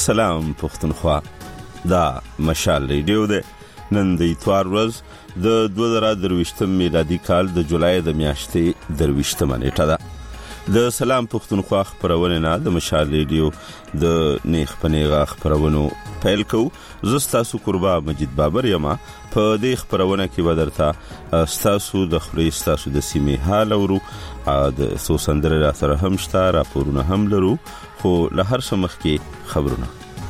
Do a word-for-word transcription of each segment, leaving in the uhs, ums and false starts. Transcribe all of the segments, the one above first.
سلام پښتونخوا، دا مشال ریډیو ده. نن د اتوار ورځ د دوه زره درویشتم میلادي کال د جولای د میاشتې درویشتمه نیټه ده. د سلام پښتونخوا خبرونه نه د مشال ریډیو د نیخ پنیغه خبرونو پیل کو. زستاسو قربا مجید بابر یما په دې خبرونه کې بدرته ستاسو د خپل ستاسو د سیمې حال ورو د سو سندره را سره هم شته، راپورونه هم لرو، خو له هر څه مخکې خبرونه.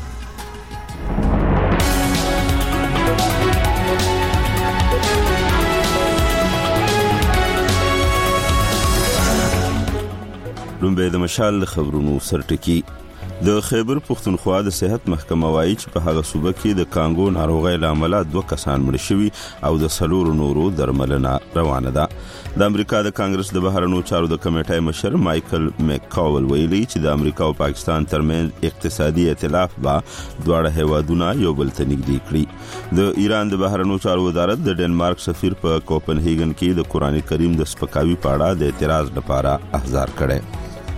لومبه د مشال خبرونو سرټکی. د خیبر پښتونخوا د صحت محکمه وايي چې په هغه صوبه کې د کانګو ناروغۍ لامل دوه کسان مړ شوي او د سلورو نورو درملنه روانه ده. د امریکا د کانګرس د بهرنیو چارو د کمیټې مشر مایکل مککاول ویلي چې د امریکا او پاکستان ترمنځ اقتصادي ائتلاف با دواړه هیوادونه یو بل ته نږدې کړي. د ایران د بهرنیو چارو وزارت د ډنمارک سفیر په کوپنهیګن کې د قرآن کریم د سپکاوي په اړه د اعتراض لپاره احضار کړي.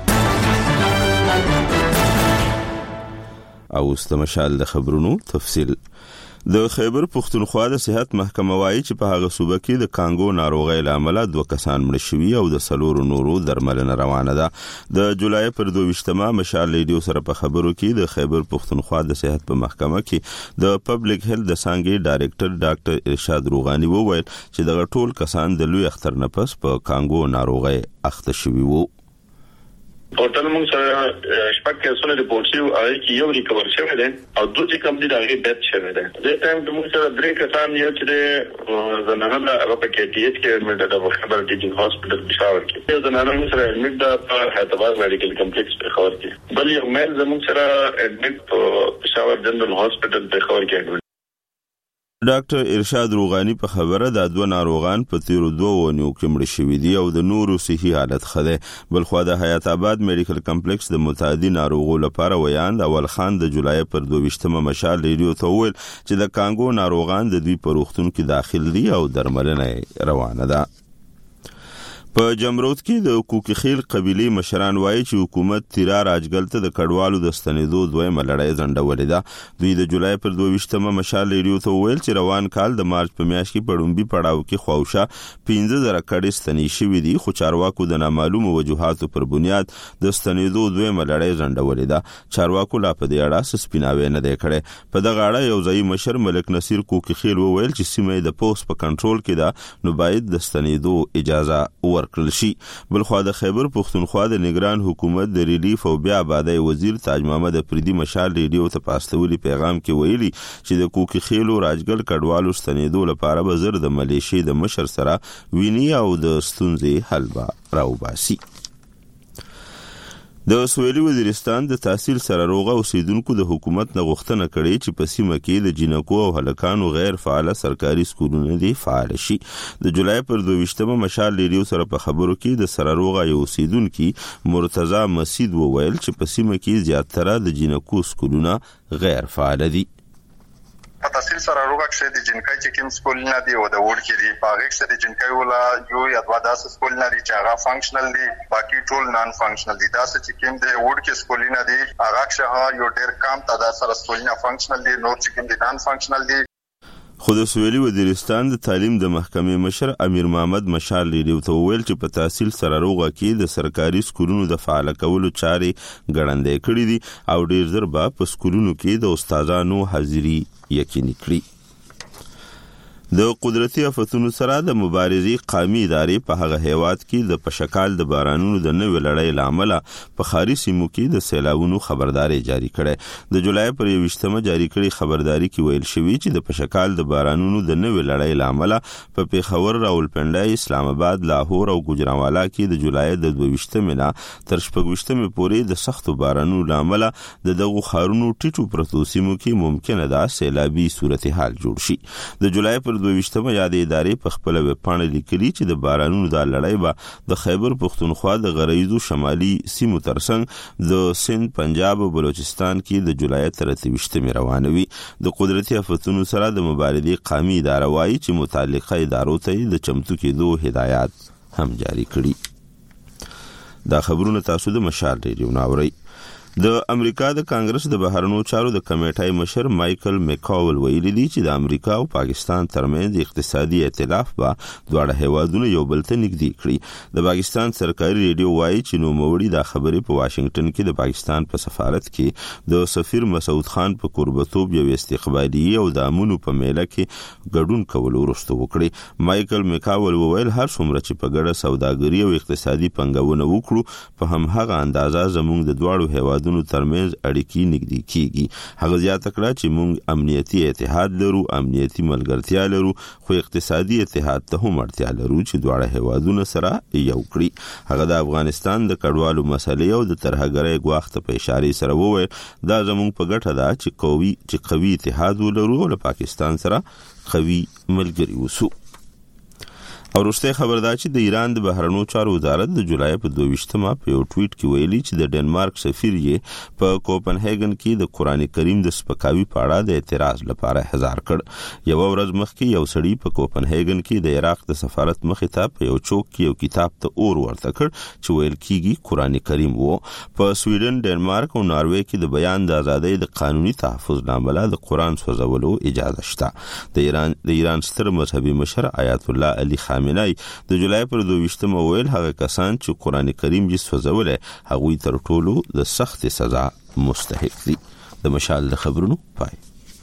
او استمشال د خبرونو تفصیل. د خیبر پښتونخوا د صحت محکمه وايي چې په هغه صوبه کې د کانګو ناروغۍ لامل دوه کسان مړ شوي او د سلورو نورو درملنه روانه ده. د جولای پر دویشتمه مشال ریډیو سره په خبرو کې د خیبر پښتونخوا د صحت په محکمه کې د پبلک هیلث د څانګې ډایریکټر ډاکټر ارشاد روغانی وویل چې دغه ټول کسان د لوی اختر نه پس په کانګو ناروغۍ اخته شوي وو. ټوټل موږ سره شپږ کیسونه ریپورټ شوي او چې یو ریکور شوی دی او دوه چې کوم دي هغه ډیت شوی دی. د ټایم د موږ سره درې کسان یو چې د زنانه هغه په کې ټي ایچ کې ایډمټ ده په خبر ټیچینګ هاسپټل پېښور کې. د زنانه موږ سره ایډمټ ده په حیدرآباد میډیکل کمپلیکس پېښور کې. بل یو میل زموږ سره ایډمټ په پېښور جنرال هاسپټل پېښور کې ایډمټ. ډاکټر ارشاد روغانی په خبره د دوه ناروغان په تیرو دوه ونیو کې مړ شوي دي او د نورو صحي حالت ښه دی. بلخوا د حیات آباد میډیکل کمپلیکس د متعدي ناروغو لپاره ویاند اول خان د جولای پر دویشتمه مشال ریډیو ته وویل چې د کانګو ناروغان د دوی په روغتون کې داخل دي او درملنه روانه ده. په جمرود کې د کوکخیل قبيله مشران وایي چې حکومت تیرا راجګل ته د کډوالو د ستنېدو دویمه لړۍ ځنډولې ده. دوی د جولای پر دویشتمه مشال ریډیو ته وویل چې روان کال د مارچ په میاشت کې په ډومبي پړاو کې خواوشا پنځه زره کډې ستنې شوي دي، خو چارواکو د نامعلومو وجوهاتو پر بنیاد د ستنېدو دویمه لړۍ ځنډولې ده. چارواکو لا په دې اړه څه سپیناوی نه دی کړی. په دغه اړه یو ځایي مشر ملک نصیر کوکخیل وویل چې سیمه د پوس په کنټرول کې ده، نو باید د ستنېدو اجازه ور کړل شي. بلخوا د خیبر پښتونخوا د نگران حکومت د ریلیف او بیا آبادی وزیر تاج محمد افریدی مشال ریډیو ته پاستولي پیغام کې ویلي چې د کوکخیلو راجګل کډوالو ستنېدو لپاره به زر د ملیشي د مشر سره ویني او د ستونزې حل به راوباسي. د سویلي وزیرستان د تحصیل سره روغه اوسیدونکو د حکومت نه غوښتنه کړې چې په سیمه کې د جنکو او هلکانو غیر فعال سرکاري سکولونه دي فعال شي. د جولای پر دویشتمه مشال ریډیو سره په خبرو کې د سره روغه یو اوسیدونکي مرتضی مسید وویل چې په سیمه کې زیاتره د جنکو سکولونه غیر فعال دي. په تحصیل سره روغه کې د جنکای چې کوم سکول نه دی او د وډ کې دی په هغه کې د جنکای ولا یو یا دوا داس سکول نه دی چې هغه فنکشنل دی، باقي ټول نان فنکشنل دي. داس چې کوم د وډ کې سکول نه دی هغه ښه یو ډیر کم تعداد سره سکول نه فنکشنل دي، نور چې کوم دي نان فنکشنل دي. خو د سویلي وزیرستان د تعلیم د محکمې مشر امیر محمد مشال ریډیو ته وویل چې په تحصیل سره روغه کې د سرکاري سکولونو د فعال کولو چارې ګړندې کړې دي او ډیر زر به په سکولونو کې د استادانو حاضري یقیني کړي. د قدرتي آفتونو سره د مبارزې قومي ادارې په هغه هیواد کې د پشکال د بارانونو د نوې لړۍ لامل په خاري سیمو کې د سیلابونو خبرداري جاری کړي. د جولای پر یوشتمه جاری کړي خبرداري کې ویل شوی چې د پشکال د بارانونو د نوې لړۍ لامل په پیښور، راولپنډي، اسلام آباد، لاهور او ګوجرانوالا کې د جولای د دویشتمه نه تر شپږویشتمه پورې د سختو بارانونو لامل د دغه خارونو ټیټو پرتو سیمو کې ممکنه ده سیلابي صورتحال جوړ شي. د جولای پر دویشتمه یادې ادارې په خپل ویب پاڼه لیکلي چې د بارانونو د لړۍ به د خیبر پښتونخوا د غرایزو شمالي سیمو ترڅنګ د سند، پنجاب او بلوچستان کې د جولای تر اتهویشتمه روانوي. د قدرتي آفتونو سره د مبارزې قومي اداره وايي چې متعلقه ادارو ته د چمتو کېدو هدایات هم جاری کړي. دا خبرونه تاسو د مشال ریډیو ناوړئ. د امریکا د کانګرس د بهرنیو چارو د کمیټې مشر مایکل میکاول ویلي دی چې د امریکا او پاکستان ترمنځ اقتصادي ائتلاف به دواړه هیوادونه یو بل ته نږدې کړي. د پاکستان سرکاري ریډیو وایي چې نوموړي دا خبرې په واشنگټن کې د پاکستان په سفارت کې د سفیر مسعود خان په قربتوب یو استقبالي او د امنو په میله کې ګډون کول وروسته وکړي. مایکل میکاول وویل هر څومره چې په ګډه سوداګري او اقتصادي پنګونه وکړو په هم هغه اندازه زموږ د دواړو هیوادونو ترمنځ اړیکې نږدې کیږي. هغه زیاته کړه چې موږ امنیتي اتحاد لرو، امنیتي ملګرتیا لرو، خو اقتصادي اتحاد ته هم اړتیا لرو چې دواړه هیوادونه سره یو کړي. هغه د افغانستان د کډوالو مسلې او د ترهګرۍ ګواښ ته په اشاره سره وویل دا زموږ په ګټه ده چې قوي چې قوي اتحاد ولرو او له پاکستان سره قوي ملګري وسو. او وروسته خبر دا چې د ایران د بهرنیو چارو وزارت د جولای په دوه په یو ټویټ کې ویلي چې د ډنمارک سفیر یې په کوپنهاګن کې د قران کریم د سپکاوي په اړه د اعتراض لپاره احضار کړ. یو ورځ مخکې یو سړی په کوپنهاګن کې د عراق د سفارت مخې ته په یو چوک کې یو کتاب ته اور ورته کړ چې ویل کېږي قران کریم وو. په سویډن، ډنمارک او ناروې کې د بیان د ازادۍ د قانوني تحفظ لامل د قران سوځولو اجازه شته. د ایران د ایران ستر مذهبي مشر آیت الله علي خامنه‌ای د جولای پر دوه ویل هغه کسان چې قران کریم یې سوځولې هغوی تر ټولو د سخت سزا مستحق دي. د مشال د خبرونو پای.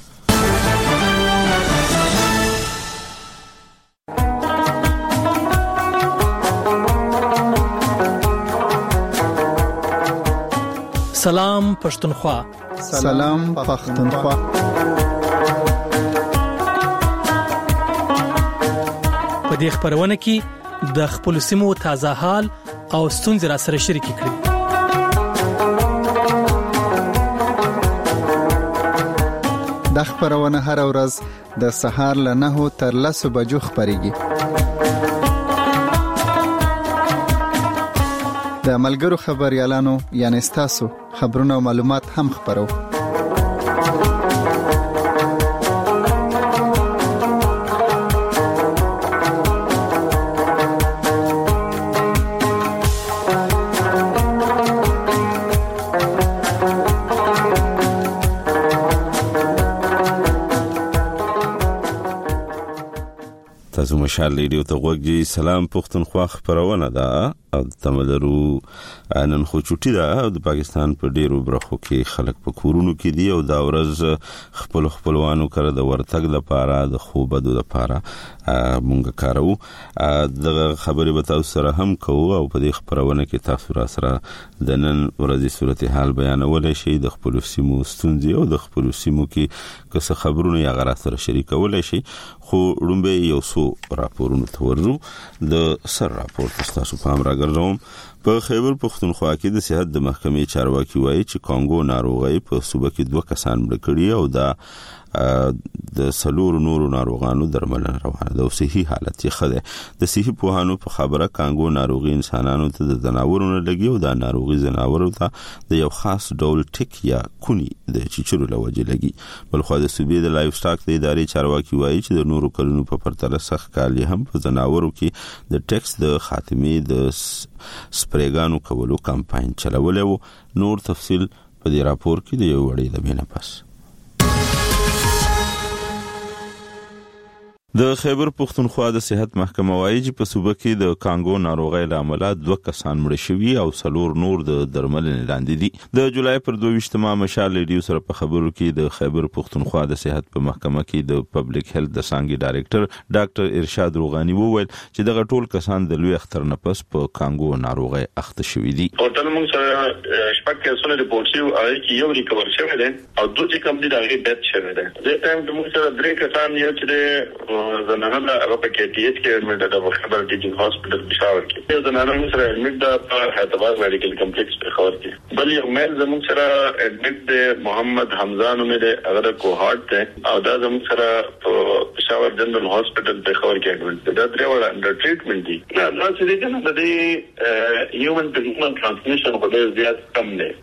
سلام پښتونخوا. سلام پښتونخوا. په دې خبرونه کې د خپل سیمو تازه حال او ستونزې را سره شریک کړئ. د خبرونه هر ورځ د سهار له نهو تر لسو بجو خبريږي. د ملګرو خبريالانو یعنی ستاسو خبرونه او معلومات هم خبرو. تاسو مشال ریډیو ته غوږی. سلام پښتونخوا خبرونه ده او تمدرو نن خو چټي ده او د پاکستان په ډیرو برخو کې خلک په کورونو کې دي او دا ورځ خپل خپلوانو کړه د ورتګ لپاره د خوبدو لپاره مونږ کارو. د خبرې به تاسو سره هم کوو او په دې خبرونه کې تاسو را سره د نن ورځې صورتحال بیانولای شي، د خپل سیمو ستونزې او د خپل سیمو کې څه خبرونه یا غره سره شریکولای شي. خو رومبه یو څو راپورونه تورو د سر راپور تاسو پام راګرځوم. په خیبر پښتونخوا کې د صحت د محکمې چارواکي وایي چې کانګو ناروغي په صوبه کې دوه کسان مړ کړي او دا د سلور نورو ناروغانو درملنه روانه ده او صحي حالت یې ښه ده. د صحي پوهانو په خبره کانګو ناروغي انسانانو ته د ځناورونو لګي او دا ناروغي ځناورو ته د یو خاص ډول ټیک یا کونی د چیچرو لوجه لګي. بلخو د صوبې د لایف سټاک د ادارې چارواکي وایي چې د نورو کلونو په پرتله سخت کال هم په ځناورو کې د ټیکس د خاتمې د سپریګانو کولو کمپاین چلولې وو. نور تفصیل په دې راپور کې د یو وړي د بینه پس. د خیبر پښتونخوا د صحت محکمه وایي چې په صوبه کې د کانګو ناروغۍ لامل دوه کسان مړ شوي او څلور نور د درملنې لاندې دي. د جولای پر دوه مشال ریډیو سره په خبرو کې د خیبر پښتونخوا د صحت په محکمه کې د پبلک هیلث د څانګې ډایریکټر ډاکټر ارشاد روغاني وویل چې دغه ټول کسان د لوی اختر نه پس په کانګو ناروغۍ اخته شوي دي. ټول موږ سره شپږ کسونه ریپورت شوي او کې یو ریکور شوی دی او دوه چې کوم دي دا غي ډیت شوی دی. د ټایم د موږ سره درې کسان یو چې زنانه هغه په کې ټي ایچ کې اډمټ ده په خبر ټیچینګ هاسپټل پېښور کې. یو زنانه سره اډمټ ده په حیدرآباد میډیکل کمپلیکس پېښور کې. بل یو مېل زموږ سره اډمټ ده محمد حمزه نومې ده هغه د کوهارت ده او دا زموږ سره په پېښور جنرال هاسپټل پېښور کې اډمټ ده. دا درې وړ انډر ټریټمنټ دي. نه دا چې دې نه د هیومن ټو هیومن ترانسمیشن په ډېر زیات کم دی.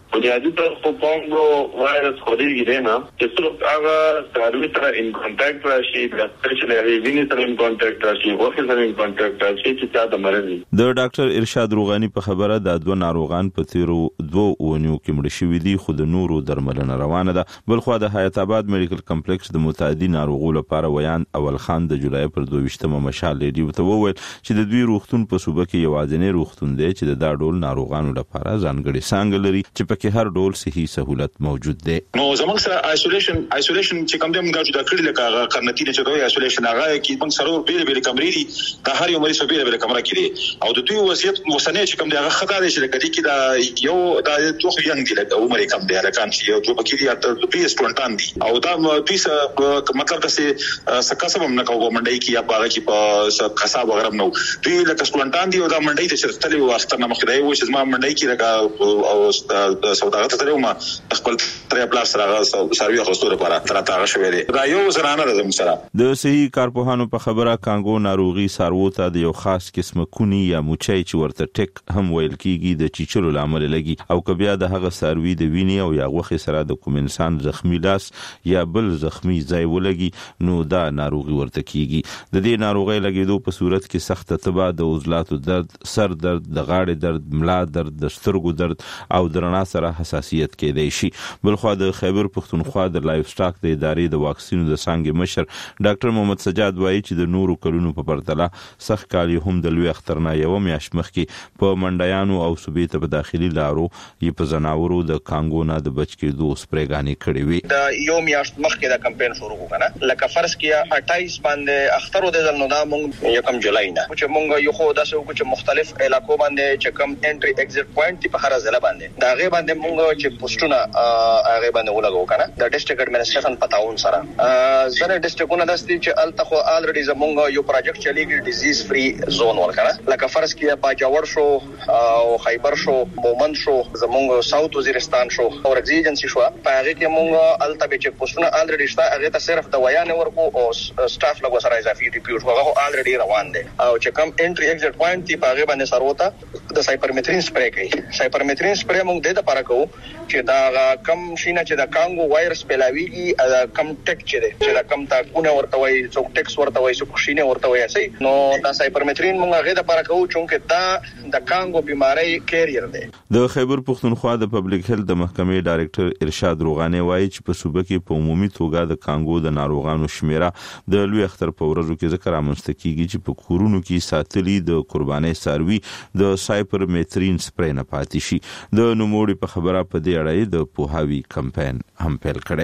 بنیادی طور په کانګو وایرس خوريږي نه چې څوک هغه سروي سره ان کانټاکټ راشي د سپیشلی ویني سره ان کانټاکټ راشي ورکه سره ان کانټاکټ راشي چې تا د مرض د ډاکټر ارشاد روغانی په خبره د دوه ناروغان په تیرو دوه اونیو کې مړ شوي دي خو د نورو درملنه روانه ده. بل خو د حیات آباد میډیکل کمپلیکس د متعدي ناروغو لپاره ویان اول خان د جولای پر دوه ویشتمه مشال لري ته وویل چې د دوی روغتون په صوبه کې یوازینی روغتون دی چې د دا ډول ناروغانو لپاره ځانګړي څانګه لري چې پکې هر ډول صحي سہولت موجود دی. نو زموږ سره آیسولیشن آیسولیشن چې کوم د موږ جوړ کړل لکه قرنطینه چې دوی آیسولیشن هغه کې موږ سره بیل بیل کمرې دي د هر یو مریض په بیل بیل کمره کې دي او د دوی وصیت وسنه چې کوم دغه خطا دي چې کدي کې دا یو د توخ ینګ دي لکه عمر کم دی لکه چې یو جو پکې دي تر پیس ټونټان دي او دا پیس مطلب چې سکاسم نه کوو منډي کې یا باغ کې په کسا وغیرہ نو دوی لکه ټونټان دي او دا منډي ته چرتلې واسطه نه مخکې دی و چې ما منډي کې لکه او سوداګر ته ما خپل تر پلاس سره سروي خاصو لپاره تر تاغه شوې دي دا یو زرانه ده سره د صحي کارپوهانو په خبره کانګو ناروغي سارو ته د یو خاص قسم کونی یا موچای چې ورته ټیک هم ویل کیږي د چیچلو لامل لګي او کبیا د هغه سروي د ویني او یا غوخي سره د کوم انسان زخمی لاس یا بل زخمی ځای ولګي نو دا ناروغي ورته کیږي. د دې ناروغي لګیدو په صورت کې سخت تبه د عضلاتو درد سر درد د غاړې درد ملا درد د سترګو درد او درنا سره حساسیت کېدای شي. بل خو د خیبر پښتونخوا د لایف سټاک د ادارې د واکسینو د څنګه مشر ډاکټر محمد سجاد وایي چې د نورو کلونو په پرتله سخت کالی هم د لوی اختر نه یو میاشت مخکې په منډیانو او صوبې ته په داخلي لارو یې په زناورو د کانګو نه د بچ کېدو سپریګانې کړې وي. د یو میاشت مخکې د کمپاین شروع وکړه لکه فرض کې اټایس باندې اختر د نو دا مونږ یو کم جولای نه چې مونږ یو خو داسې وکړو چې مختلف علاقو باندې چې کم انټری ایگزیټ پوینټ په هر ځای باندې دا غي باندې مونږ چې پوسټونه هغه باندې ولګو کنه د ډیسټریکټ ایڈمنسټریشن پتاون سره زره ډیسټریکټونه دستي چې الته خو الریډي زمونږ یو پروجیکټ چلیږي ډیزیز فری زون ورکړه لکه فرض کې باجوړ شو او خیبر شو مومند شو زمونږ ساوث وزیرستان شو او ایجنسی شو په هغه کې مونږ الته به چې پوسټونه الریډي شته هغه ته صرف د ویان ورکو او سټاف لګو سره اضافي ریپورت هغه الریډي روان دي او چې کم انټری ایگزیټ پوینټ دی په هغه باندې سروته د سایپرمیترین سپری کوي. سایپرمیترین سپری مونږ د لپاره کوو چې دا کم شینه چې د کانګو وایرس پیلاویږي کم ټیک چې دی چې دا کم تا کونه ورته وای څوک ټیکس ورته وای څوک شینه ورته وای سي نو دا سایپرمیترین مونږ هغه د لپاره کوو چې دا د کانګو بیماری کیریر دی. د خیبر پښتونخوا د پبلک هیلث د محکمې ډایریکټر ارشاد روغانی وایي چې په صوبه کې په عمومي توګه د کانګو د ناروغانو شمیره د لوی اختر په ورځو کې ذکر امنځته کیږي چې په کورونو کې ساتلي د قرباني ساروي د سایپرمیترین سپری نه پاتې شي. د نوموړي په خبره په دې اړه د پوهاوی کمپاین هم پیل کړي.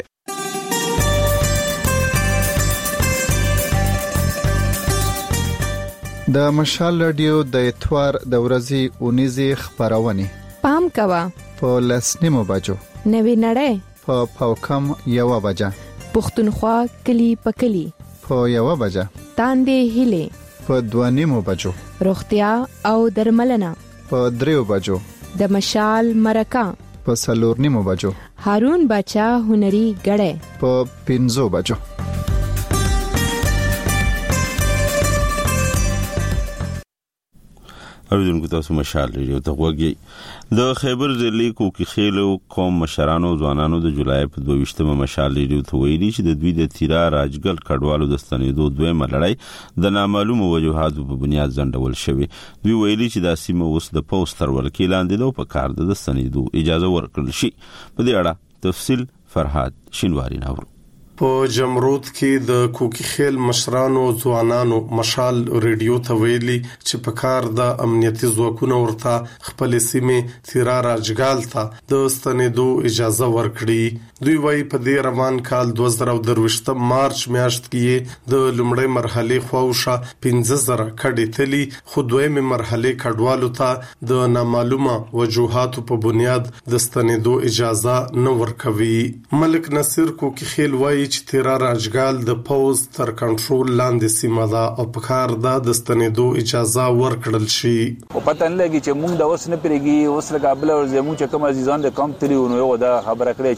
د مشال رادیو د اتوار د ورځې اونیزه خبرونه پام کوا په لسنیمو بجو نوی نړۍ په پاوکم یو بجا پښتونخوا کلی پکلی په یو بجا تاندې هله په دوانیمو بجو روغتیا او درملنه په دریو بجو د مشال مرکه په سلورنیمو بجو هارون بچا هنري غړې په پنځو بجو. اوریدونکو تاسو مشال ریډیو ته غوږی د خیبر ضلع کوکي خیلو قوم مشرانو ځوانانو د جولای په دوه ویشتمه مشال ریډیو ته ویلي چې د دوی د تیرا راجګل کډوالو د ستنېدو دویمه لړۍ د نامعلومو وجوهاتو په بنیاد ځنډول شوې. دوی ویلي چې د سیمه اوس د پوسټر ولکې لاندې نو په کار د ستنېدو اجازه ورکړل شي. په دې اړه تفصیل فرهاد شینواری ناورو. په جمرود کې د کوکي خیل مشرانو ځوانانو مشال ریډیو ته ویلي چې په کار د امنیتي ځواکونو ورته خپل سیمه تیرا راجګال ته د ستنېدو اجازه ورکړي. دوی وايي په دې روان کال دوه زره درويشت مارچ میاشت کې د لومړۍ مرحله خوښه پنځه زره کډې تلي خو دویمه مرحله کډوالو ته د نامعلومه وجوهاتو په بنیاد د ستنېدو اجازه نه ورکوي. ملک نصیر کوکي خیل وايي چې تیرا راجګال د پوز تر کنټرول لاندې سیمه ده او په کار ده د ستنېدو اجازه ورکړل شي. او پته نه لګي چې موږ د اوس نه پرېږي اوس لکه بل او زموږ چې کوم عزیزان د کم تریو نو یو دا خبره کړې چې موږ چې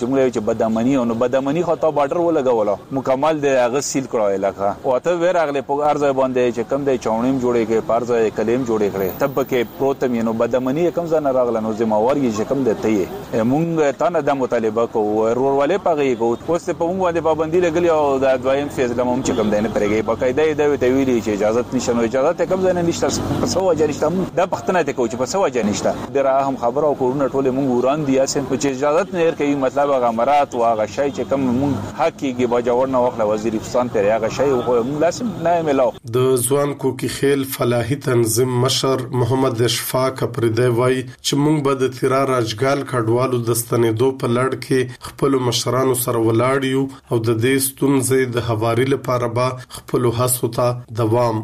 بدامنی او نو بدامنی خو ته بارډر ولګول مکمل د هغه سیل کړو علاقہ او ته ورغله په ارزه باندې چې کم د چاونیم جوړې کې پارزه کلیم جوړې کړې تب کې پروتم نو بدامنی کم ځنه راغله نو زموږ چې کم د ته مونږ ته نه د مطالبه کوو ورولې پغې کوو اوس په مونږ باندې پابندي لګلې او د دویم فیز د مونږ چې کم دینه پرېږي باقاعده د ویلي چې اجازه نشته نو اجازه کم ځنه نشته په سو وجه نشته د پښتنه ته کوي چې په سو وجه نشته ډیره هم خبره او کورونه ټول مونږ وران دي اسن په چې اجازه نه ورکوي مطلب هغه مرات او هغه شی چې کم مونږ حقيقي باجوړ نه وخت وزیرستان ته هغه شی او لازم نه ملو د ځوان کوکی خیل فلاحي تنظیم مشر محمد اشفاق پردی وای چې مونږ به د تیرا راجګال کډوالو د ستنېدو په لړ کې خپل مشرانو سره ولاړ یو او د دې ستونزې د هواري لپاره به خپل هڅو ته دوام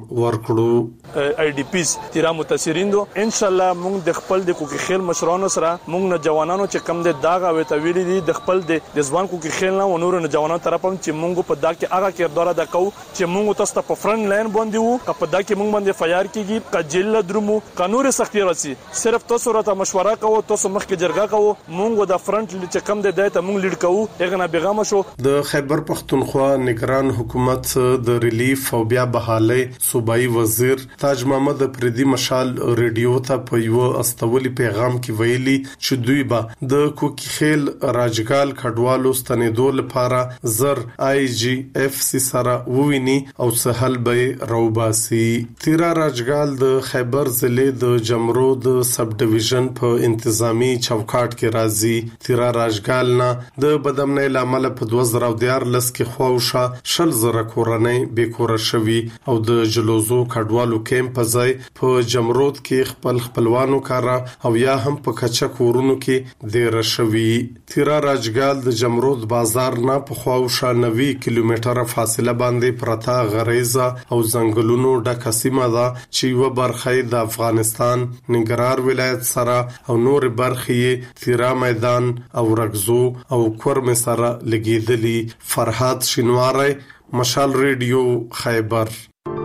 ورکړو آی ډی پیز تیرا متاثرین دو ان شاء الله مونږ د خپل د کوکی خیل مشرانو سره مونږ نه جوانانو چې کم د داغه او ته ویلي دي د خپل د ځوان کوکی خیل نه ونور نه جوانانو طرفم چې مونږ په دا کې هغه کردار ادا کوو چې مونږ تاسو ته په فرنٹ لاین باندې وو په دا کې مونږ باندې فیار کیږي کجل درمو قانون سختي راسي صرف تاسو راته مشوره کوو تاسو مخ کې جرګه کوو مونږ د فرنٹ چې کم د دایته مونږ لیډ کوو هغه نه بیغام شو د خیبر پختونخوا نگران حکومت د ریلیف او بیا بحالي صوبایي وزیر تاج محمد پردي مشال ریډیو ته په یو استولي پیغام کې ویلي چې دوی به د کوکی خیل راجګال کډوالو ستنېدو لپاره زر آی جی اف سی سره وویني او سهل به روباسي تیرا راجګال د خیبر ضلع د جمرو د سب ډیویژن په انتظامی چوکاټ کې راځي تیرا راجګال نه د بدامنۍ لامل په دوه زره دیارلس کې خواوشه شل زره کورنۍ بیکوره شوي او د جلوزو کډوالو کیمپ ځای په جمرود کې خپل خپلوانو کارا او یا هم په کچا کورونو کې ډیر شوي تیرا راجګال د جمرود بازار نه په خواوشه نوي کیلومتره فاصله باندې پرتا غریزه او ځنګلونو ډکه سیمه ده چې یو برخه د افغانستان ننګرهار ولایت سره او نور برخې تیرا میدان او رغزو او کورم سره لګیدلی فرحات شینواری مشال ریډیو خیبر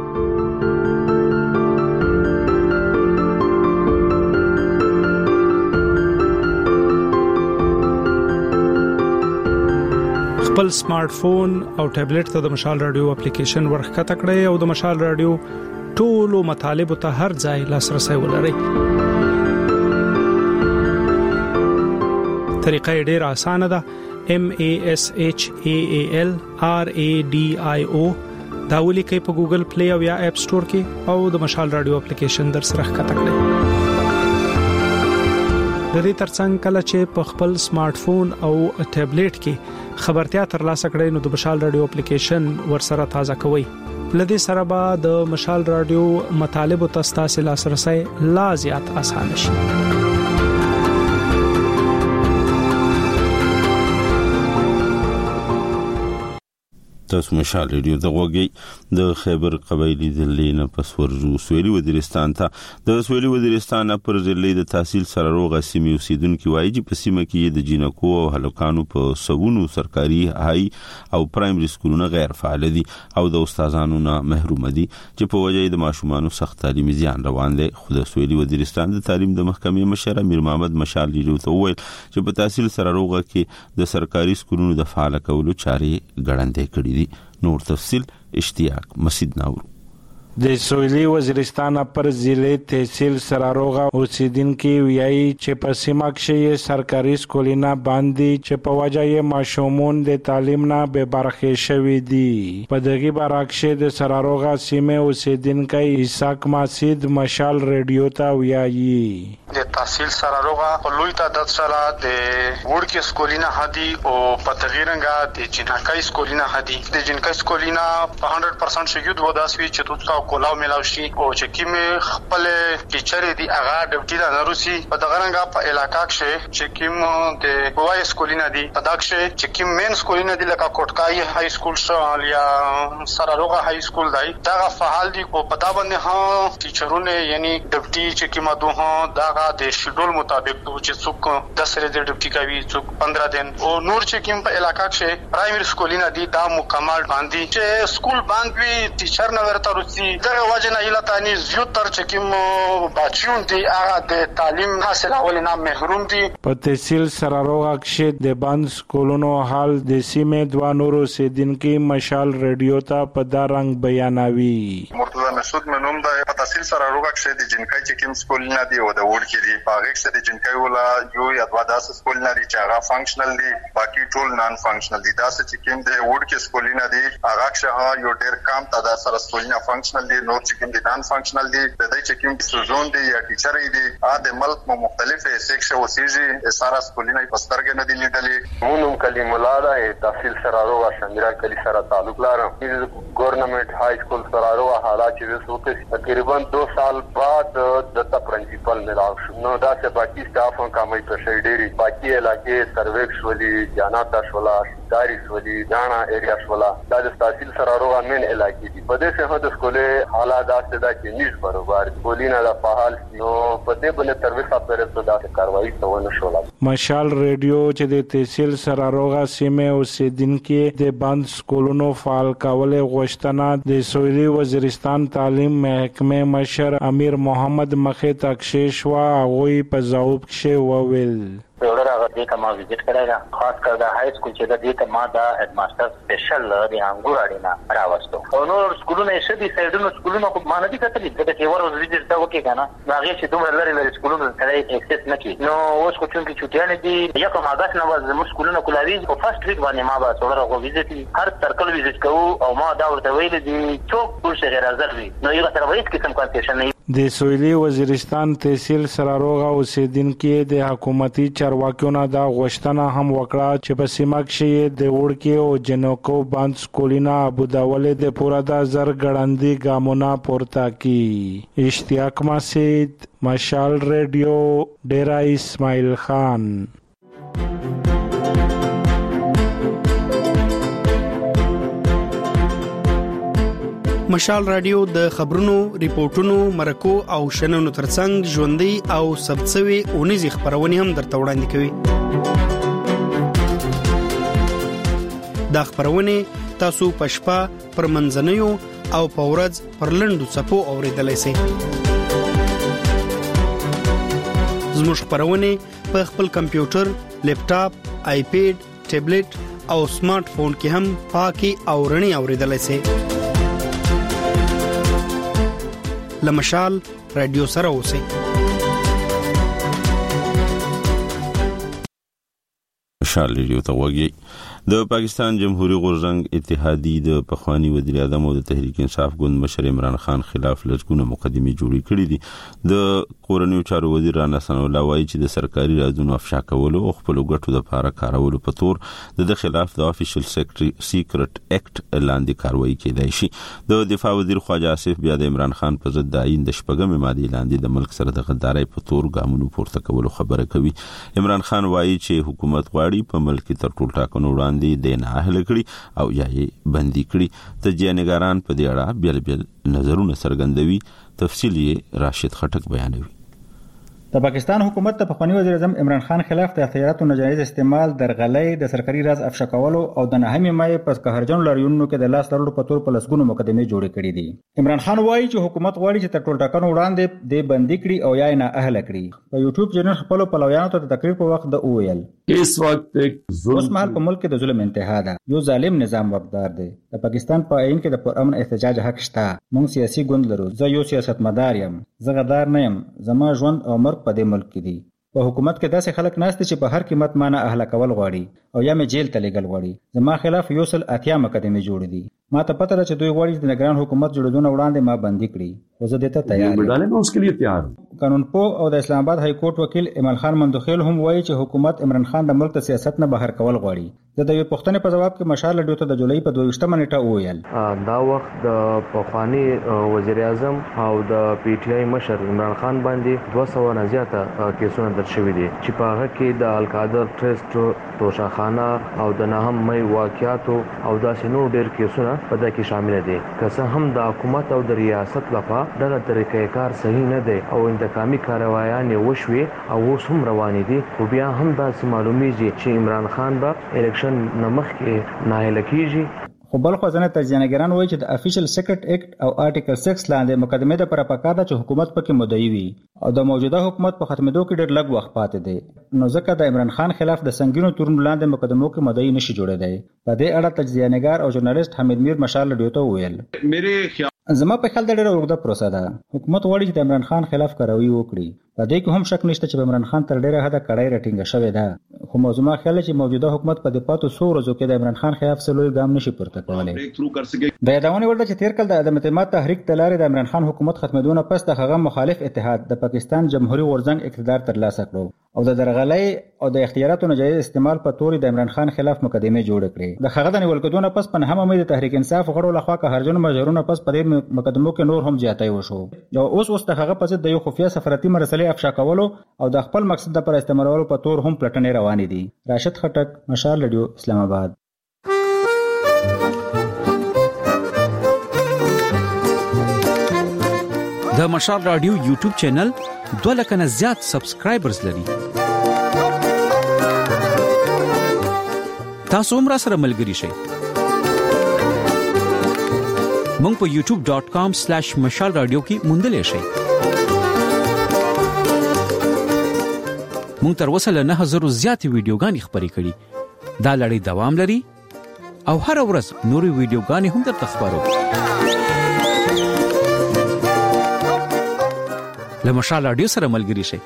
خپل سمارټ فون او ټابلیټ ته د مشال رادیو اپلیکیشن ورخته کړئ او د مشال رادیو ټولو مطالب ته هر ځای لاسرسي ولرئ. طریقه ډیره اسانه ده. M A S H A A L R A D I O دا ولیکئ په ګوګل پلی او یا اپ سٹور کې او د مشال رادیو اپلیکیشن در سره ښکته کړئ. د دې ترڅنګ کله چې په خپل سمارټ فون او ټابلیټ کې خبرتیا ترلاسه کړئ نو د مشال رادیو اپلیکیشن ورسره تازه کوئ. لدې سره به د مشال رادیو مطالب او تاسو لاسرسي لا زیات اسانه شي. تاسو مشال ریډیو د غوږی د خیبر قبایلی ضلع نه پسورجو سویلي وزیرستان ته د سویلي وزیرستان پر ضلع د تحصیل سره روغه سیمې اوسیدونکو وایي چې په سیمه کې د جینکو او هلکانو په سبونو سرکاري هاي او پرایمري سکولونه غیر فعال دي او د استادانو نه محروم دي چې په وجه د ماشومانو سخت تعلیمي زیان روان دي. خو د سویلي وزیرستان د تعلیم د محکمې مشر امیر محمد مشال ریډیو ته وویل چې په تحصیل سره روغه کې د سرکاري سکولونو د فعال کولو چارې ګړندې کړي. نور تفصیل اشتیاق مسجد ناور. د سویلي وزیرستان پر ضلع تحصیل سراروغه اوسیدونکو ویایي چې په سیمه کې سرکاري سکولونه باندې چې په وجه یې ماشومان د تعلیم نه به برخه شوي دي. په دغه برعکس د سراروغه سیمه اوسیدونکو اسحاق مسجد مشال ریډیو ته ویایي د تحصیل سراروغه په لوی تعداد سره د وړکې سکولونه هدي او په تغیرنګه د جنکای سکولونه هدي. د جنکای سکولونه په صد درصد شګید وداسوي چې توڅو کولاو ملاوشي او چې کیمه خپل ټیچر دی هغه ډیوټي د نروسی په دغه رنګه په علاقہ کې چې کیم د وای سکولینه دی په دغه چې کیم مین سکولینه دی لکه کوټکای های سکول شو یا سراروغه های سکول دی دا فعال دي او په دا باندې ها ټیچرونه یعنی ډیوټي چې کیمه دوه دا د شیډول مطابق چې څوک د سره د ډیوټي کوي څوک پندرہ دن او نور چې کیم په علاقہ کې پرایمري سکولینه دی دا مکمل باندې چې سکول باندې ټیچر نه ورته روسي دغه وجه نه ایلاتانی زیاتره چې کوم بچیون دي هغه د تعلیم حاصلول نه محروم دي. په تحصیل سراروغه کې د باند سکولونو حال د سیمې دوه نورو سیدونکو مشال رادیو ته په دا رنګ بیانوي. مرتضی مسعود منوم د په تحصیل سراروغه کې د جنکای چې کوم سکول نه دی او د وډ کې دی په هغه کې د جنکای ولا یو یا دوه داس سکول نه دی چې هغه فنکشنل دی باقي ټول نان فنکشنل دي. دا چې کوم د وډ کې سکول نه دی هغه چې یو ډیر کم تعداد سره سکول نه فنکشنل دي نور چې کوم دي نان فنکشنل دي د دې چې کوم سوزون دي یا ټیچر دي ا د ملک مو مختلفه سیکشن وسیږي سارا سکول نه پسترګ نه دي لیدلې. مونږ کلیم الله د تحصیل سراروغه شمیرا کلی سره تعلق لرم. گورنمنٹ ہائی اسکول سراروغه حالات چې وسوکه تقریبا دو سال بعد د تا پرنسپل ملاو شو نو دا چې باقي سټاف هم کامي په شي ډيري باقي علاقې سرویکس ولي جاناتا شولا داریس ولي دانا ایریا شولا دا د تحصیل سراروغه من علاقې دي. په دې څه د سکولې حالات داسې دا چې نش برابر سکولینا د فعال نو په دې باندې سرویس اپریټ ته دا کاروایی ونه شولا. مشال رادیو چې د تحصیل سراروغه سیمه او سیدونکو د باند سکولونو فعال کول غوښتنه د سویلي وزیرستان تعلیم محکمه مشر امیر محمد مخه تکشیش وا غوی په ځواب کې وویل. ډېر هغه دې ته ما وزټ کړی دا خاص کر د هاي سکول چې د دې ته ما دا هډ ماستر سپیشل د انګور اړینا راوستو او نور سکولونه یې شدي سایډونو سکولونو کو مان دي کتلې د دې ور وزټ دا وکي کنه هغه چې دومره لري لري سکولونو ته اکسس نکي نو اوس کو چې چټیان دي یا کوم اگست نو زموږ سکولونو کولاوي په فرست ویک باندې ما به څوره غو وزټ هر سرکل وزټ کوو او ما دا ورته ویل دي څوک ټول څه غیر ازل وي نو یو سره وایي چې کوم کانسیشن نه د سویلي وزیرستان تحصیل سراروغه اوسیدونکو د حکومتي چارواکیو نه دا غوښتنه هم وکړه چې په سیمه کې د وړکي او جنوکو باند سکولینا ابوداول د پورا د زر ګړندې ګامونه پورته کی. اشتیاق مسعود مشال رادیو ډیرا اسماعیل خان. مشال رادیو د خبرونو، ریپورتونو، مرکو او شننو ترڅنګ ژوندۍ او ثبتسوي اونیزي خبرونه هم درته وړاندې کوي. دا خبرونه تاسو په شپه پر منځنیو او په ورځ پر لنډو صفو اوریدلای شئ. زموږ خبرونه په خپل کمپیوټر، لیپټاپ، آیپیډ، ټابلیټ او سمارټ فون کې هم پاکي او رڼي اوریدلای شئ. لمشال رادیو سره اوسئ. مشال رادیو ته وګورئ. د پاکستان جمهوریت غورځنګ اتحادی د پخوانی وزیر اعظم او د تحریک انصاف ګوند مشر عمران خان خلاف لږونه مقدمه جوړې کړې دي. د کورنیو چارو وزیر رانا ثنا الله وایي چې د سرکاري رازونو افشا کول او خپل ګټو د لپاره کارولو په تور د خلاف د افیشل سیکریټری سیکرټ اکټ لاندې کاروایی کېدای شي. د دفاع وزیر خواجه آصف بیا د عمران خان په ضد د آئین د شپږمې ماده لاندې د ملک سره د غدارۍ په تور ګامونو پورته کولو خبره کوي. عمران خان وایي چې حکومت غواړي په ملک تر ټولو ټاکنو وړاندې د نه اهل کړي او یا یې بندي کړي. تجزیه‌نګاران په دې اړه بیل بیل نظرونه څرګندوي. تفصیل یې راشد خټک بیانوي. د پاکستان حکومت د پخوانی وزیر اعظم عمران خان خلاف د اختیاراتو ناجایز استعمال، درغلۍ، د سرکاري راز افشا کولو او د نهمې مای په قهرجن لاریونونو کې د لاس لرلو په تور په لسګونو مقدمې جوړې کړې دي. عمران خان وایي چې حکومت غواړي چې تر ټولو ټاکنو وړاندې د بندي کړي او یا نه اهل کړي. په یوټیوب چینل خپل پلویانو ته د تقریر په وخت د اویل اس وخت اوس مهال په ملک کې د ظلم انتها ده. یو ظالم نظام واکدار دی. د پاکستان په عین کې د پرامن احتجاج حق شته. موږ سیاسي ګوند لرو. زه یو سیاستمدار یم. زه غدار نه یم. زما ژوند او مرګ په دې ملک کې دی. په حکومت کې داسې خلک ناشته چې په هر قیمت مانه اهل کول غواړي او یا مې جیل ته لګل غواړي. زما خلاف یو سل اتیا مقدمه جوړې دي. ما ته پته ده چې دوی غواړي د نگران حکومت جوړېدو وړاندې ما بندي کړي. خو زه دې ته تیار یم. اوس کې تیار. قانون پوه او د اسلام آباد های کورټ وکیل ایمل خان مندوخیل هم وایي چې حکومت عمران خان د ملک د سیاست نه بهر کول غواړي. د دې پښتنې په جواب کې مشال لډیو ته د جولای په دوه ویشتمه نیټه وویل دا وخت د پخوانی وزیر اعظم او د پی ټی آی مشر عمران خان باندې دوه سوه نه زیاته کیسونه درج شوي دي چې په هغه کې د القادر ټرست، توشاخانه او د نهم مې واقعاتو او داسې نور ډېر کیسونه په دې کې شامل دي. که څه هم د حکومت او د ریاست لخوا دغه طریقې کار صحیح نه دی او انتقامي کاروایانې وشوې او اوس هم روانې دي، خو بیا هم داسې معلومیږي چې عمران خان به الیکشن نمخ کې ناهیله کیږي. خو بل خو ځنه تجزیه‌نګران وایي چې د افیشل سیکرټ اکټ او آرټیکل شش لاندې مقدمه د پر پکار ده چې حکومت پکې مدعي وي او د موجوده حکومت په ختمېدو کې ډېر لږ وخت پاتې دی نو ځکه د عمران خان خلاف د سنگینو تورونو لاندې مقدمو کې مدعي نشي جوړېدای. په دې اړه تجزیه‌نګار او ژورنالیست حمید میر مشال رادیو ته وویل میرے زما په خیال د ډېره اوږده پروسه ده. حکومت غواړي چې د عمران خان خلاف کاروي وکړي. په دې کې هم شک نشته چې عمران خان تر ډېره حده کړای راټینګه شوې ده. خو موضوع ما خیال چې موجوده حکومت په دې پاتو څو ورځو کې د عمران خان خلاف سلوي ګام نشي پورته کولای. د یادونه ورته چې تیر کال د عدم اعتماد تحریک تلارې د عمران خان حکومت ختمېدونه پس د هغه مخالف اتحاد د پاکستان جمهوریت غورځنګ اقتدار ترلاسه کړو او د درغلۍ او د اختیاراتو ناجایز استعمال په تور د عمران خان خلاف مقدمه جوړ کړې. د هغه د نیول کېدو پس په نهمه مې د تحریک انصاف غړو لخوا قهرجن مجرونه پس په دې مقدمو کې نور هم زیاتای وشو. یو اوس اوس د هغه په ضد د یو خفیه سفارتي مرسلې افشا کولو او د خپل مقصد لپاره استعمالولو په تور هم پلټنې روانې دي. راشد خټک، مشال رادیو، اسلام آباد. د مشال رادیو یوټیوب چینل دوه لک نه زیات سبسکرایبرز لري. تاسو هم را سره ملګري شئ. مونږ په یوټیوب ډاٹ کام سلیش مشال رادیو کې موندلی شئ. مونږ تر اوسه له نه هزارو زیاتې ویډیوګانې خپرې کړي. دا لړۍ دوام لري او هر ورځ نورې ویډیوګانې هم درته خپرو. له مشال رادیو سره ملګري شئ.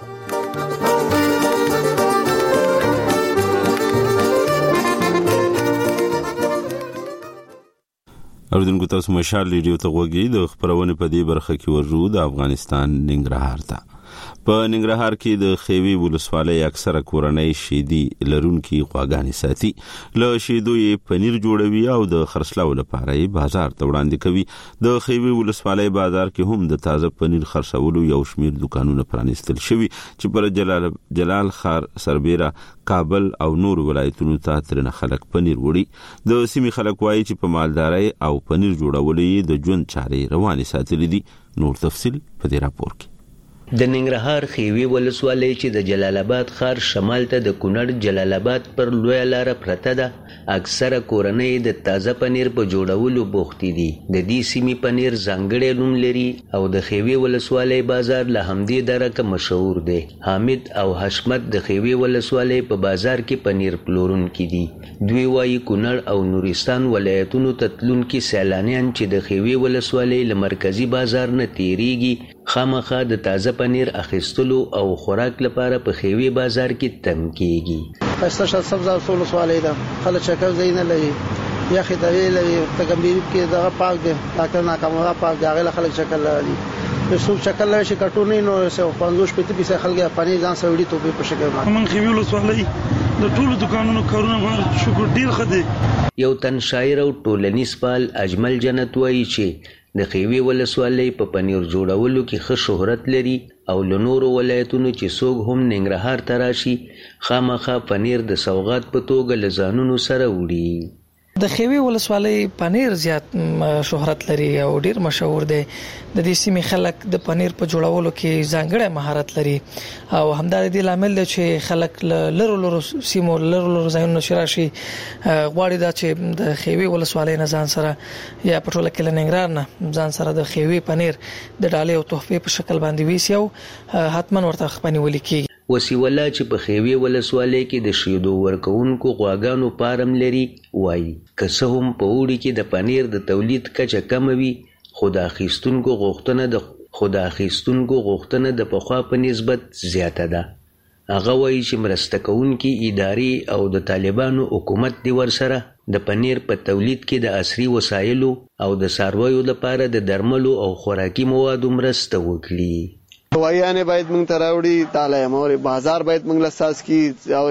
اوریدونکو تاسو مشال رادیو ته غوږی د خبرونه په دې برخه کې ورجو د افغانستان ننګرهار ته. په ننګرهار کې د خیوي ولسوالۍ اکثره کورنۍ شیدي لرونکي غواګانې ساتي. له شیدو یې پنیر جوړوي او د خرڅلاو لپاره یې بازار ته وړاندې کوي. د خیوي ولسوالۍ بازار کې هم د تازه پنیر خرڅولو یو شمېر دکانونه پرانیستل شوي چې پر جلال جلال خار، سربیره، کابل او نور ولایتونو ته ترنه خلک پنیر وړي. د سیمې خلک وایي چې په مالدارۍ او پنیر جوړولو یې د ژوند چارې روانې ساتلې دي. نور تفصیل په دې راپور کې. د ننګرهار خیوي ولسوالۍ چې د جلال آباد ښار شمال ته د کونړ جلال آباد پر لویه لاره پرته ده، اکثره کورنۍ د تازه پنیر په جوړولو بوختې دي. د دې سیمې پنیر ځانګړی نوم لري او د خیوي ولسوالۍ بازار له همدې درکه مشهور دی. حامد او حشمت د خیوي ولسوالۍ په بازار کې پنیر پلورونکي دي. دوی وایي کونړ او نورستان ولایتونو ته تلونکي سیلانیان چې د خیوي ولسوالۍ له مرکزي بازار نه تیریږي خامخا د تازه پنیر اخیستلو او خوراک لپاره په خیوي بازار کې تم کیږي. خسته شات سبز او سول سوالې ده خلک چکر زین لري یا خدای لري تګمبیر کې دغه پاک دی ډاکټر ناکامه پاک دی هغه خلک چکر لري نو څو چکر لري چې کټونې نو سه پنځوس پته پیسه خلک پنیر ځان سوړي ټوپې په شکل باندې من خیوي سوالې د ټولو دکانونو کارونه مار شکر ډیر خدي. یو تن شاعر او ټولنیز فعال اجمل جنت وایي چې د خیوي ولسوالۍ په پنیر جوړولو کې ښه شهرت لري او له نورو ولایتونو چې څوک هم ننګرهار ته راشي خامخا پنیر د سوغات په توګه له ځانونو سره وړي. د خیوي ولسوالۍ پنیر زیات شهرت لري او ډیر مشهور دی. د دې سیمې خلک د پنیر په جوړولو کې ځانګړی مهارت لري او همدا د دې لامل دی چې خلک لرو لرو سیمو لرو لرو ځایونو شراشي غواړي دا چې د خیوي ولسوالۍ نه ځان سره یا په ټوله کې لنګران نه ځان سره د خیوي پنیر د ډالۍ او تحفې په شکل باندې ویسي او حتما ورته خپنی ولیکي. وسیوله چې په خیوي ولسوالۍ کې د شیدو ورکوونکو غواګانو فارم لري وایي که څه هم په اوړي کې د پنیر د تولید کچه کمه وي خو د اخیستونکو غوښتنه د خو د اخیستونکو غوښتنه د پخوا په نسبت زیاته ده. هغه وایي چې مرسته کوونکي ادارې او د طالبانو حکومت دی ورسره د پنیر په تولید کې د عصري وسایلو او د څارویو لپاره د درملو او خوراکي موادو مرسته وکړي. وایانه باید موږ ته راوړي تعالی مور بازار باید موږ لاساس کی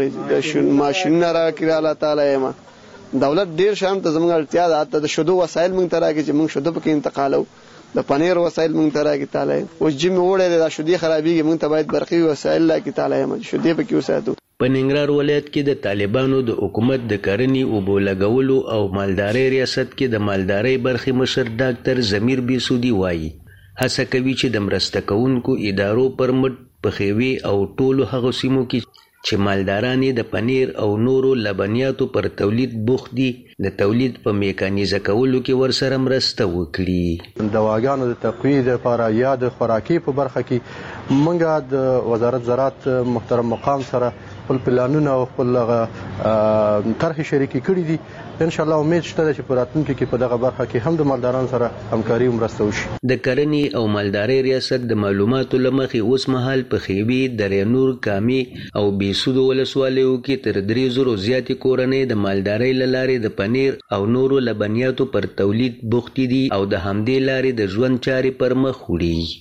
او ماشینونه راکړي الله تعالی ما دولت ډیر شان ته زموږ اړتیا ده د شودو وسایل موږ ته راکړي چې موږ شودو پکې انتقالو د پنیر وسایل موږ ته راکړي تعالی او جیم وړه د شودي خرابېږي موږ ته باید برقي وسایل راکړي تعالی ما شودي پکې وساتو. په ننګرهار ولایت کې د طالبانو د حکومت د کرنې او بولګولو او مالدارۍ ریاست کې د مالدارۍ برخې مشر ډاکټر ضمیر بیسودی وایي هڅه کوي چې د مرسته کوونکو ادارو پر مټ په خیوي او ټولو هغو سیمو کې چې مالداران د پنیر او نورو لبنیاتو پر تولید بوخت دي د تولید په میکانیزه کولو کې ورسره مرسته وکړي. د دواګانو د تقویه لپاره یا د خوراکي په برخه کې موږ د وزارت زراعت محترم مقام سره خپل پلانونه او خپل طرح شریکي کړي دي. ان شاء الله امید شته چې په راتلونکي کې په دغه برخه کې هم د مالدارانو سره همکاري مرسته وشي. د کرنې او مالدارۍ ریاست د معلوماتو لمخې اوس مهال په خیبي، درې نور، کامي او بیسود ولسوالیو کې تر درې زرو زیاتې کورنۍ د مالدارۍ له لارې د پنیر او نورو لبنیاتو پر تولید بوختې دي او د همدې لارې د ژوند چارې پر مخ وړي.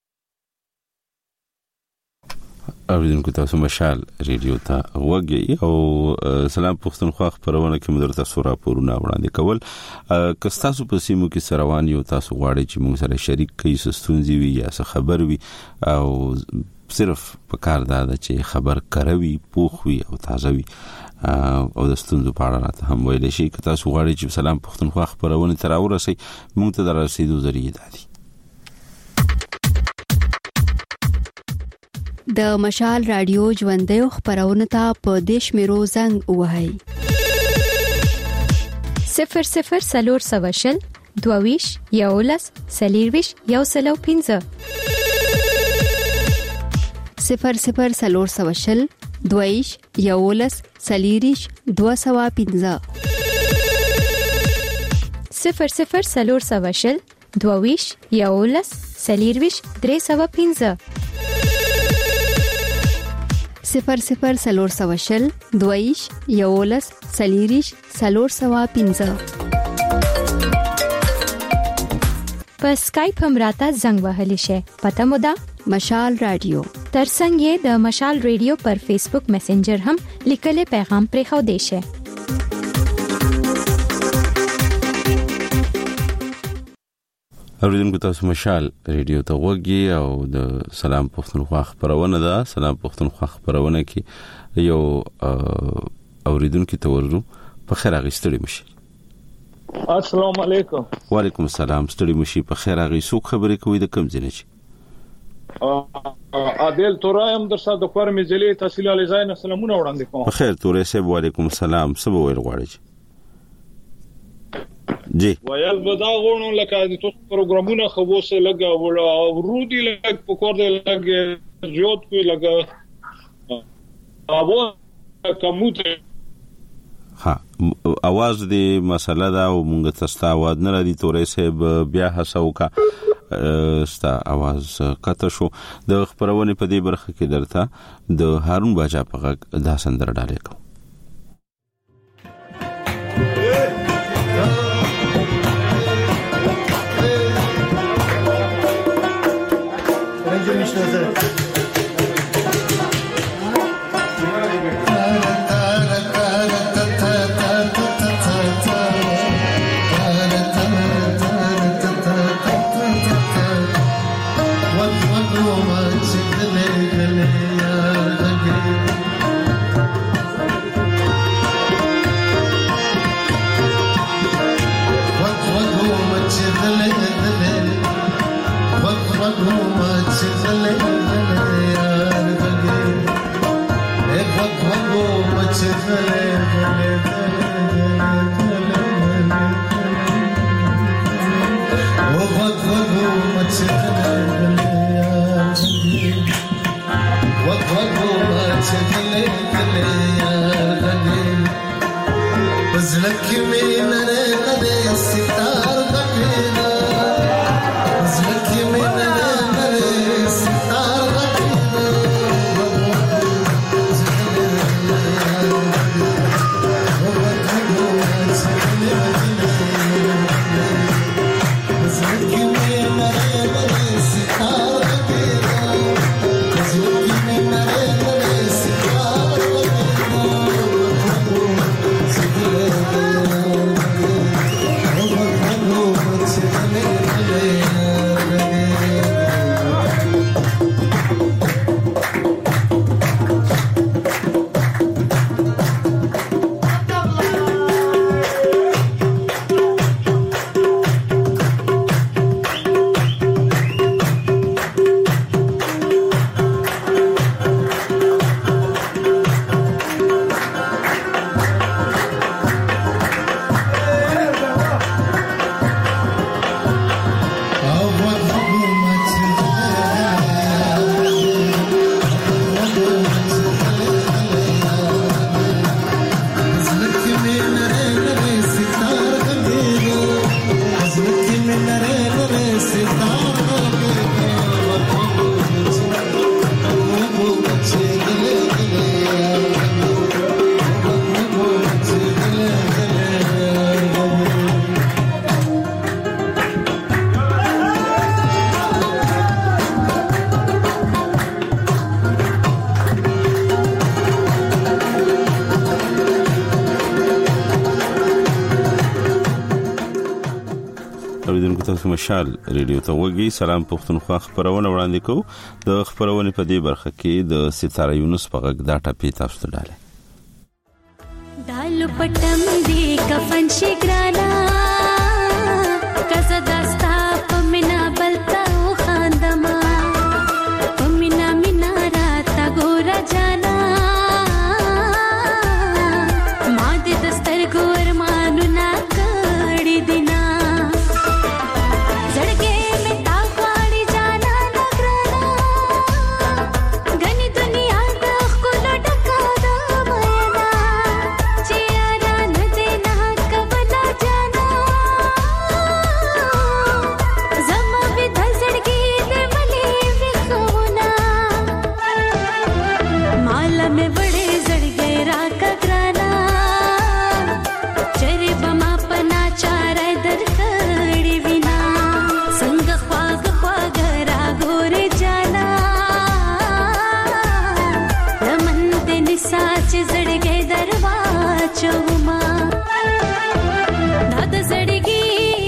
اوریدونکو تاسو مشال ریډیو ته وګورئ او سلام پښتونخوا خبرونه کې مدر تاسو راپورونه وړاندې کول. که تاسو په سیمو کې سروان یو تاسو غواړئ چې موږ سره شریک کړئ ستونزې وي یا څه خبر وي او صرف په کار دا چې خبر کروي پوښ وي او تازه وي او د ستونزو په اړه راته هم ویل شي. که تاسو غواړئ چې سلام پښتونخوا خبرونه تر اورسي موږ ته دررسیدو ذریعہ دي. د مشال رادیو ژوندۍ خبرونه ته په دیش میرو زنګ وهاي صفر صفر سلور سواشل دوویش یولس سلیرویش یو سلو پینزه صفر صفر سلور سواشل دوویش یولس سلیریش دو سوا پینزه صفر صفر سلور سواشل دوویش یولس سلیرویش درې سوا پینزه صفر صفر سلور سواشل دویش یولس سلیریش سلور سوا پینزه. په اسکایپ هم راته زنګ وهلی شي. پته مو ده مشال رادیو. ترڅنګ یې د مشال رادیو پر فیسبوک میسنجر هم لیکلي پیغام پرې خو دی شي. اوریدونکو تاسو مشال ریډیو ته وګورئ او د سلام پښتونخوا خبرونه ده. سلام پښتونخوا خبرونه کې یو اوریدونکو ته ورو په خیر اغستړي مشي. السلام علیکم. وعلیکم السلام. ستړي مشي په خیر اغیسو خبرې کوي د کوم ځای نه؟ عادل تورایم در ساده کور مزلي تحصیل علی زاین سلامونه وړاندې کوم. په خیر تورې سه. وعلیکم السلام. سبا ویل غواړي جی ویل ودا غوڼو لکه د تاسو پروګرامونه خو وسه لګا وړو ورودي لګ په کور دی لګ جوړ کوي لګ اوو کومته ها اواز دی مسله دا او مونږ ته ستا आवाज نه ردی تورې سه بیا هڅو کا ستا आवाज کته شو. د خبرونه په دې برخه کې درته د هارون باجا په دا سندر ډالې کو. Give me a تاسو مشال ریډیو ته وګورئ. سلام پښتونخوا خبرونه وړاندې کوو. د خبرونه په دې برخه کې د ستاره یونس په غږ دا ټاپی تاسو ته ډاله دالو پټم دی کفن شګرانا کزه داستا پمنا بلتا خاندما پمنا مینا راتا ګورا جانا ما دې دستر ګور مانو نا کړی دینا زړګې می تا غاړي جانا نګرانا غني دنیا د خپل ډکا د مینا چیرې نه دینا کبلا جانا زما به د زړګې د ملي وخونا مال مې وړې زړګې را کګرانا چرې بما پنا چارې درکړې وینا څنګه خواږ خواږ را ګورې جانا لمن دې نساچ زړګې دروا چوما داد زړګې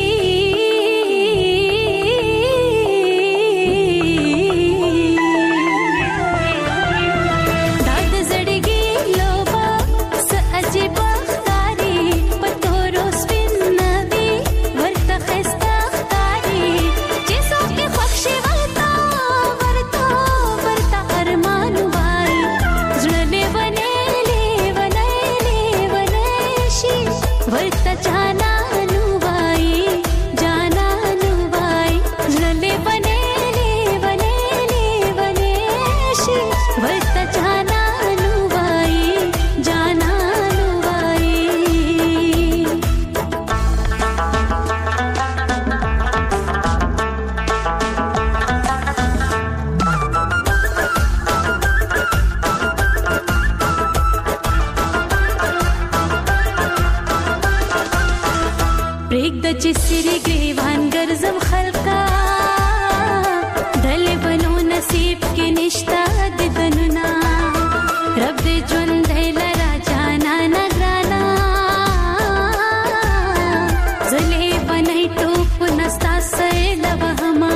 داد زړګې لوبا س عجیب ښکاری پتورو سپین نوی ورته خسته ښکاری چې څوک یې خوښ شي ورته ورته ورته ارمان وای زړه لیونی لیونی لیونی شي ورته جانانو وای جانانو وای زړه لیونی لیونی لیونی شي ورته جانانو وای جانانو وای پرېږده چې سرې ګریوان ګرځم خلکا دلې بنو نصیب کې نشته د دنونه رب دې ژوندی لره جانا نګرانا زلې بنۍ ټوپ نستا سیله وهما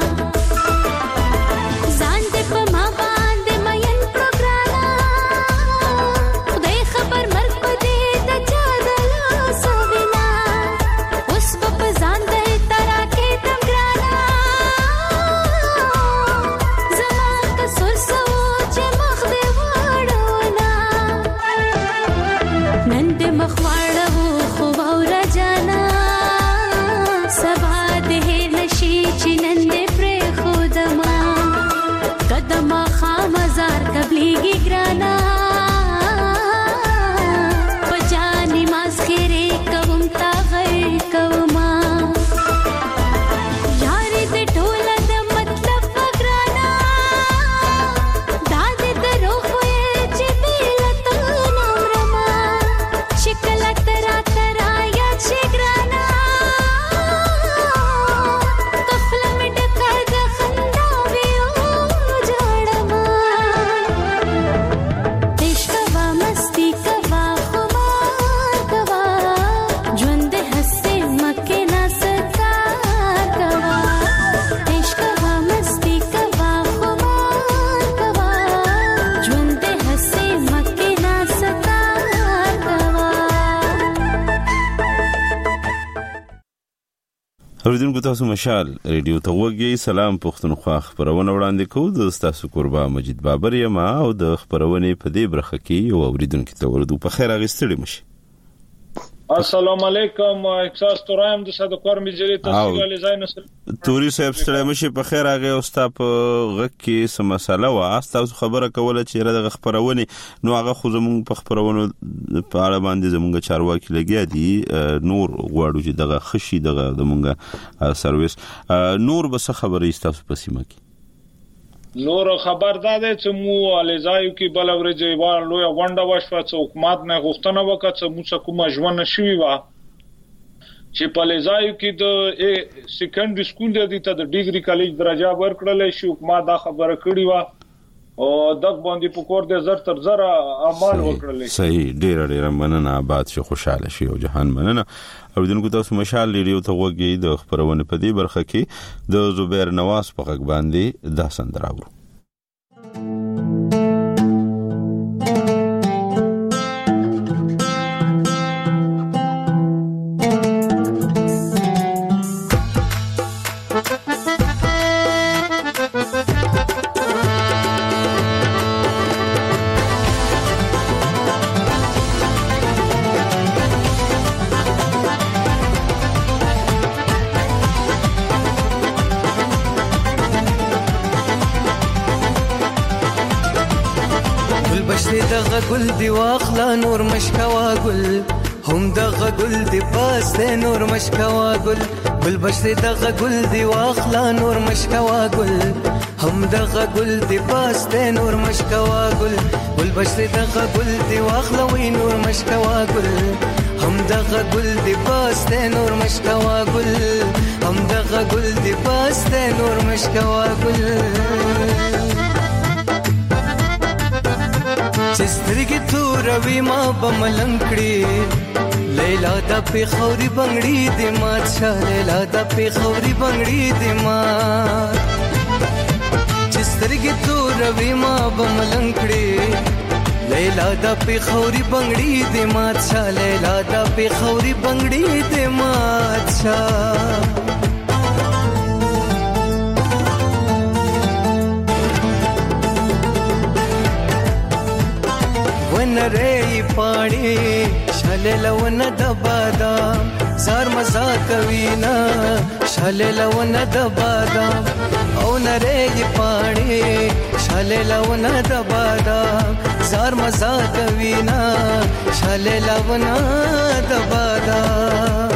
ځان دې په ما باندې مین کړو ګرانا خدای خبر مرګ په دې د چا د لاسو وینا اوس به په ځان دې ترا کې دم ګرانا زما کسور سو چې مخ دې واړونا نن دې مخ واړو خو واوره جانا سبا دې هېر نشي چې نن دې پرېښودما قدمه خامزار قبلېږي ګرانا په جانې ماسخېرې کوم تا غیر کوما یارې دې ټوله د مطلب ګرانا دا دې د روح وې چې بې له تا نه مرمه چې کله ته راته رایاد شې ګرانا قفله مې ډکه د خندا ویو جوړما عشق کوا مستی کوا خمار کوا ژوند دې هسې مکې نه ستار کوا عشق کوا مستی کوا خمار کوا ژوند دې هسې مکې نه ستار کوا اوریدونکو تاسو مشال ریډیو ته وګورئ. سلام پښتونخوا خبرونه وړاندې کوو. د تاسو قربا مجید بابر یم او د خبرونه په دې برخه کې یو اوریدونکو ته ورته په خیر اغستړي مشي. السلام علیکم احساس تورایم د صدقور مجری تاسو علی زاین توري صاحب ستړي مشي په خیر هغه او ستا په غږ کې سم مساله وا تاسو خبره کوله چې د خبرونه نو هغه خو زموږ په خبرونه په اړه باندې زموږ چارواکي لګیا دي نور غواړو چې دغه خشي دغه زموږ سرویس نور به څه خبرې تاسو په سیمه کې نور خبر داده چې مو الیزایو کې بل ورځې وار لوی غونډه وشوه چې حکومت نه غوښتنه وکړه چې موږ کومه ژوند شوي وا چې په الیزایو کې د سیکنډري سکول د دې ته د ډیګري کالج درجه ورکړل شي حکومت دا خبره کړې و او دغ باندې په کور د زر تر زر اعمال وکړل. صحیح، ډیر ډیر مننه، آباد شي، خوشاله شي او جهان مننه. او دغه تاسو مشال ریډیو ته وګورئ د خبرونه په دې برخه کې د زبیر نواز په غږ باندې دا سندراورو. گل دی واخلا نور مشکوا گل هم دغه گل دی پاس دی نور مشکوا گل گل بشری دغه گل دی واخلا نور مشکوا گل هم دغه گل دی پاس دی نور مشکوا گل گل بشری دغه گل دی واخلا وی نور مشکوا گل هم دغه گل دی پاس دی نور مشکوا گل هم دغه گل دی پاس دی نور مشکوا گل چسترګي توروي ما بملنکړي لیلا د پیخوري بنگړي د ما چا لیلا د پیخوري بنگړي د ما چسترګي توروي ما بملنکړي لیلا د پیخوري بنگړي د ما چا لیلا د پیخوري بنگړي د ما چا ونرې پاڼې شاله لون د بادام زار مزا کوي نا شاله لون د بادام او نرې پاڼې شاله لون د بادام زار مزا کوي نا شاله لون د بادام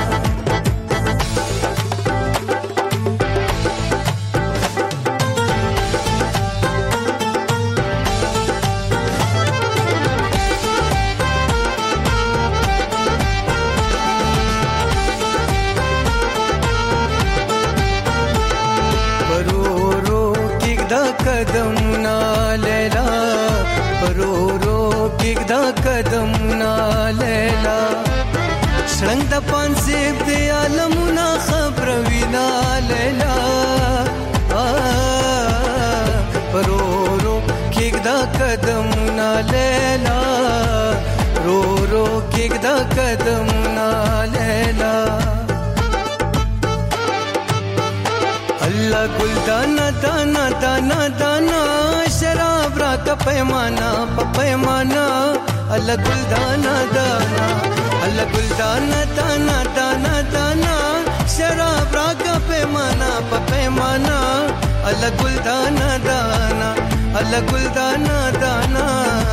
قدمنا لیلا پرورو کېږدا قدمنا لیلا شرنګ د پانسیب د عالمنا خبروینا لیلا پرورو کېږدا قدمنا لیلا رورو کېږدا قدمنا لیلا الله گلدانا دانا دانا دانا شراب را کا پیمانا پا پیمانا الله گلدانا دانا الله گلدانا دانا دانا دانا شراب را کا پیمانا پا پیمانا الله گلدانا دانا الله گلدانا دانا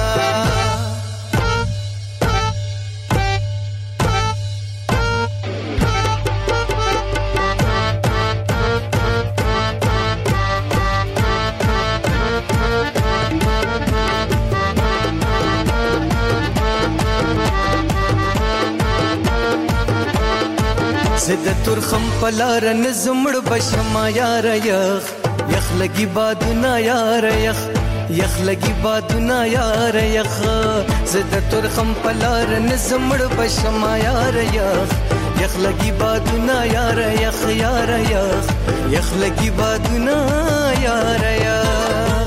زد ترخم پلار نزمړ بشما یار یخ یخ لګي بادونه یار یخ یخ لګي بادونه یار یخ زد ترخم پلار نزمړ بشما یار یخ یخ لګي بادونه یار یخ یار یخ یخ لګي بادونه یار یخ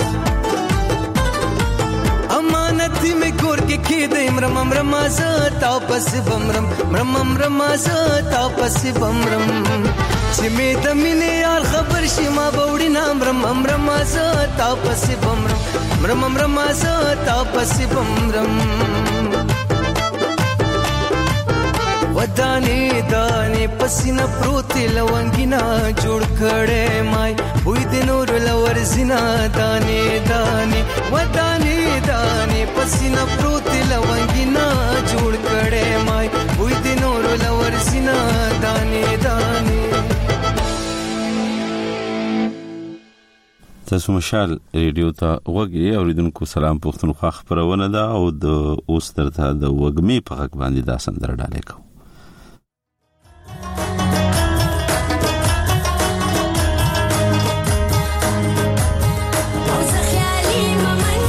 امانت می ګور کې کې د امرم امرم تا پس بمرم مرم امرم تا پس بمرم چې می د مینې یار خبر شي ما بوړي نام رم امرم تا پس بمرم مرم امرم تا پس بمرم ودانې دانې پسینه پروتې لونګینا جوړ کړې مای وې د نور لور زینا دانې دانې ودانې دانې پسینه پروتې لونګینا جوړ کړې مای وې د نور لور زینا دانې دانې تاسو مشال ریډیو ته وګورئ اوریدونکو سلام پښتونخوا خبرونه ده او د اوس ترته د وګمي په حق باندې دا سندره ډالې کو خیالي ممن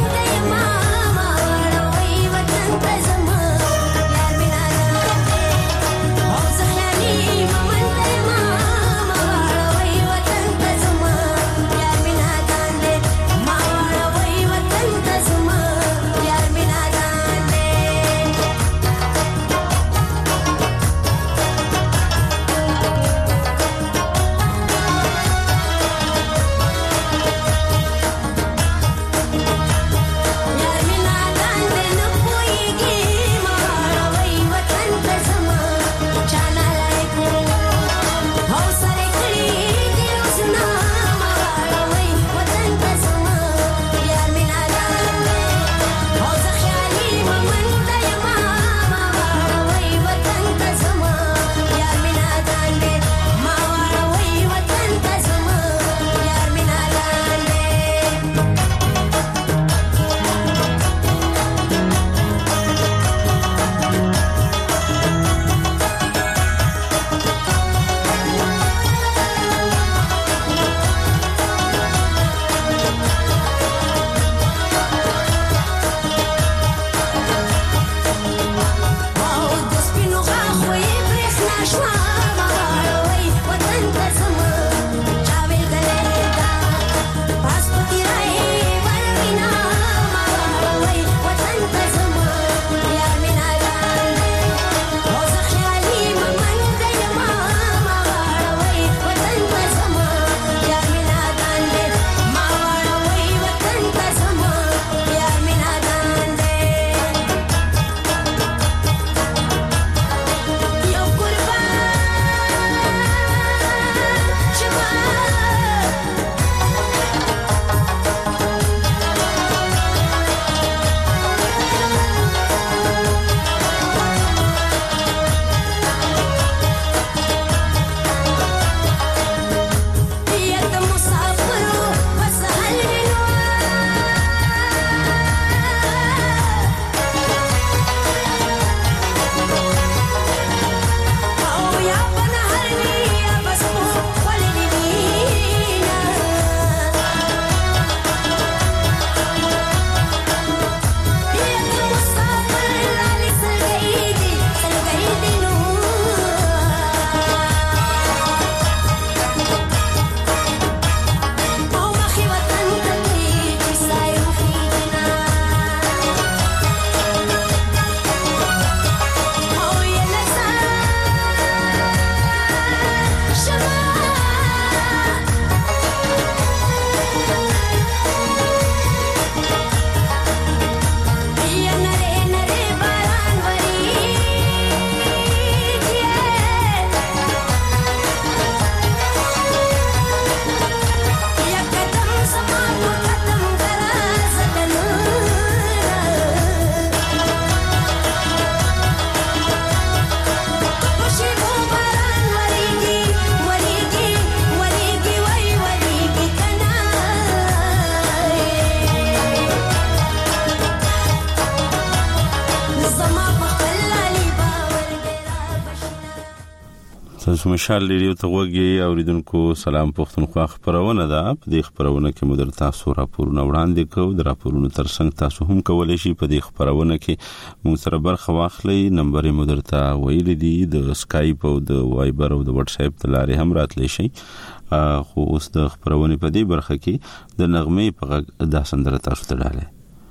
تاسو مشال ریډیو ته وګورئ اوریدونکو سلام پښتونخوا خبرونه ده. په دې خبرونه کې مو در تاسو راپورونه وړاندې کوو. د راپورونو ترڅنګ تاسو هم کولای شئ په دې خبرونه کې مو سره برخه واخلئ. نمبر یې مو درته ویل دي د اسکایپ او د وایبر او د واتس اپ د لارې هم راتلی شئ. خو اوس د خبرونه په دې برخه کې د نغمې په غږ دا سندره تاسو ته ډالې.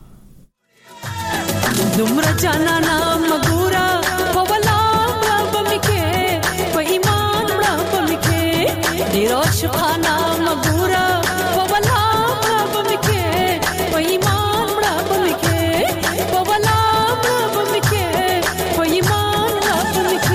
دومره جانانا مګورا پولا دیروش خانا مګورا پولا بمکه پېمان مړه بمکه پولا بمکه پېمان مړه بمکه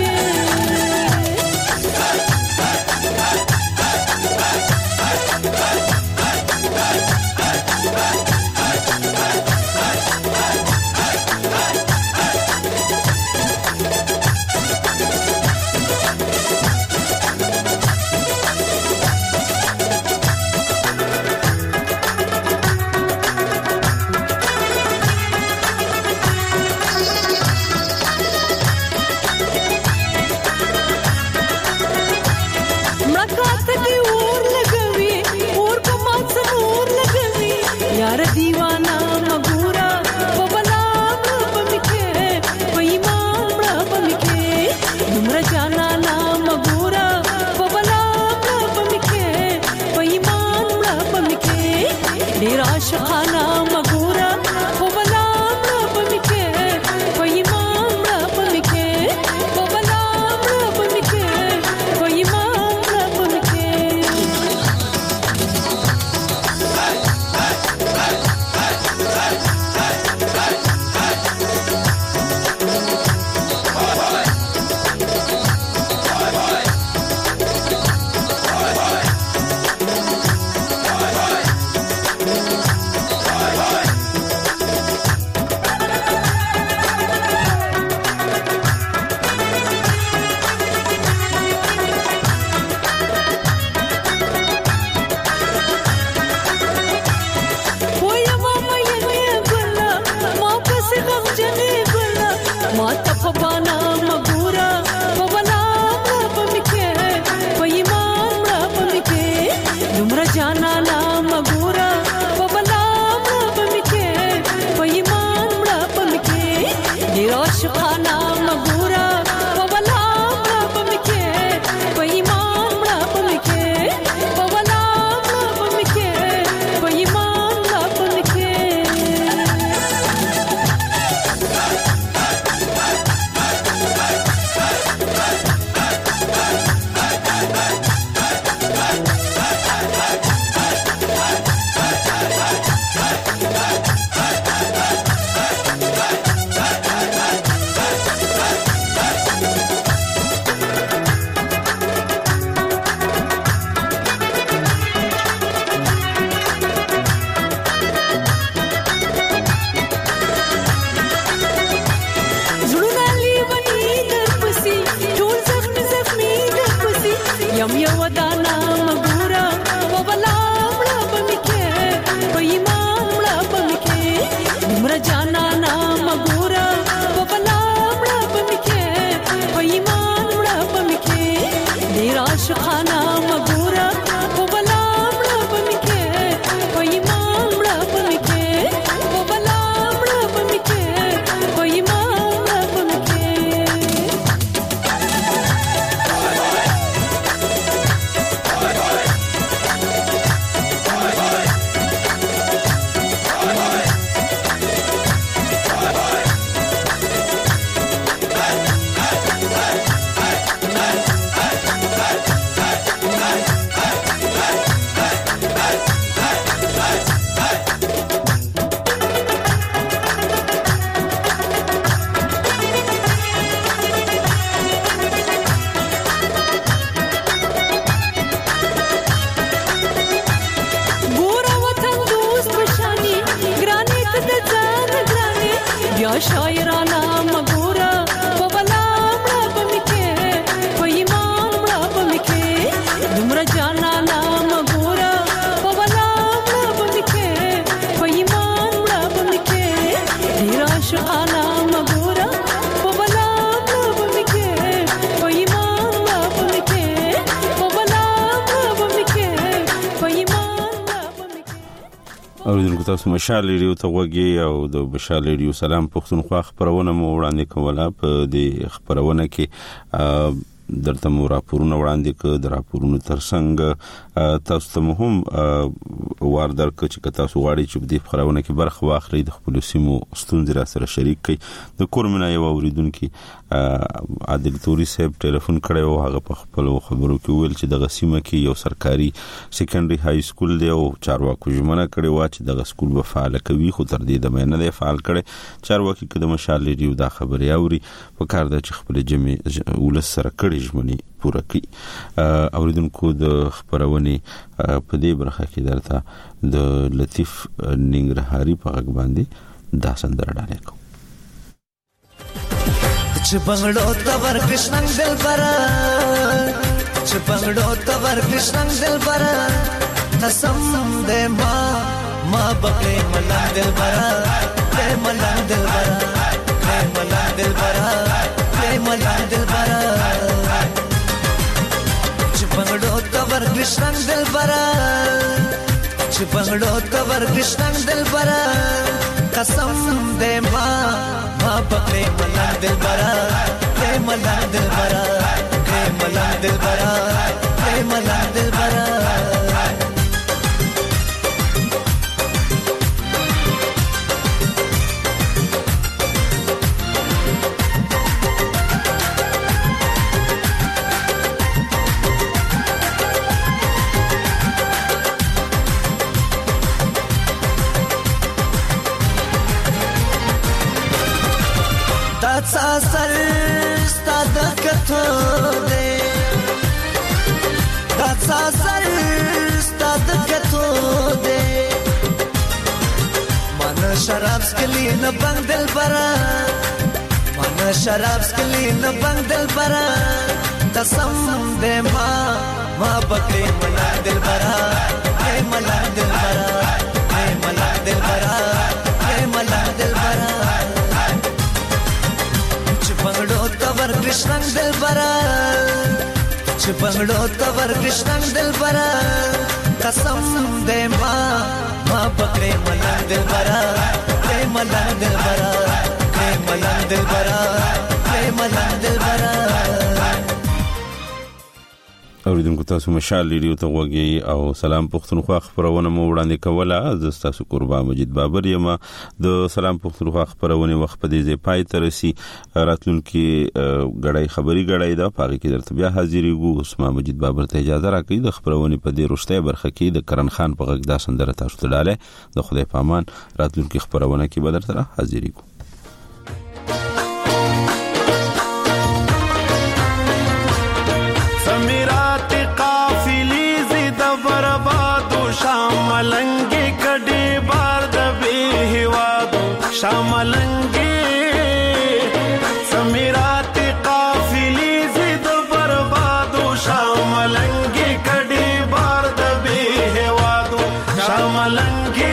شاعرانا مګورا پولا مړه بمکه پېمان مړه بمکه دومره جانانا مګورا پولا مړه بمکه پېمان مړه بمکه ډیر شاعرانا مګورا پولا مړه بمکه پېمان مړه بمکه اوریدونکو تاسو مشال ریډیو ته وګورئ او د مشال ریډیو سلام پښتونخوا خبرونه مو وړاندې کوله په دې خبرونه کې درته مو راپورونه وړاندې کړ د راپورونو ترڅنګ تاسو ته هم واردر کړ چې تاسو غواړئ چې په دې خبرونه کې برخه واخلئ د خپل سیمو ستونزې را سره شریک کړئ د کورمنا یو اوریدونکو عادل توري صاحب ټلیفون کړی او هغه په خپل خبرو کې ویل چې د سیمه کې یو سرکاري سیکنډري های سکول دی او چارواکو ژمنه کړې و چې د سکول به فعال کوي خو تر دې د مینه دی فعال کړي چارواکي کده مشال ریډیو دا خبري اوري په کار د خپل جمع ولس سره کړي ژمنې پوره کړي اوریدونکو د خبرونه په دې برخه کې درته د لطیف ننګرهاري په غږ باندې دا سندره ډالې کوم چې بنگړو تور کښنګ دل برا چې بنگړو تور کښنګ دل برا قسم دې ما ما بکې ملنګ دل برا دې ملنګ دل برا دې ملنګ دل برا دې ملنګ دل برا چې بنگړو تور کښنګ دل برا چې بنگړو تور کښنګ دل برا قسم دې ما ما بکې ملنګ دل برا دې ملنګ دل برا دې ملنګ دل برا دې ملنګ دل برا سر ستاد کتو دے دا سر ستاد کتو دے من شراب سکلی نہ بنگ دل برا من شراب سکلی نہ بنگ دل برا قسم دے ما ما بکے ملا دل برا اے ملا دل برا اے ملا دل برا اے ملا دل برا بنگړو تور کښنګ دل برا چې بنگړو تور کښنګ دل برا قسم دې ما ما پکړې ملنګ دل برا دې ملنګ دل برا دې ملنګ دل برا دې ملنګ دل برا اوریدونکو تاسو مشال ریډیو ته وګورئ او سلام پښتونخوا خبرونه مو وړاندې کوله از تاسو قربان مجید بابر یم د سلام پښتونخوا خبرونه وخت په دې ځای پای ته رسي راتلونکي غړای خبري غړای دا پاره کې درته بیا حاضرې وو اسما مجید بابر ته اجازه راکړئ د خبرونه په دې رښتیا برخه کې د کرن خان په غږ دا سندره تاسو ته ډاله د خدای پامان راتلونکي خبرونه کې به درته حاضرې وو شاملنگی کډی بار د به هوادو شاملنگی سمیرات قافلی زید بربادو شاملنگی کډی بار د به هوادو شاملنگی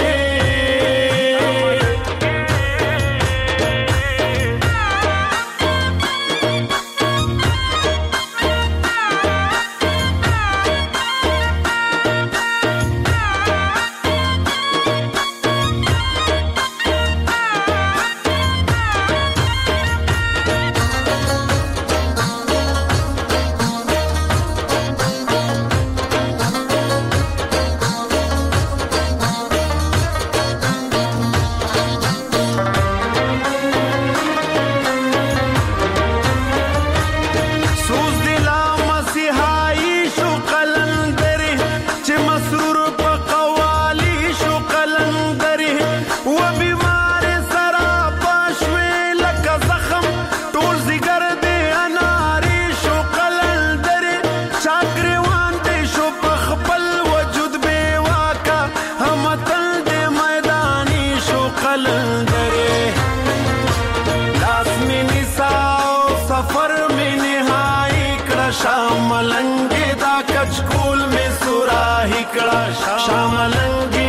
شاملنگی دا کچکول میں سوراہی کڑا شاملنگی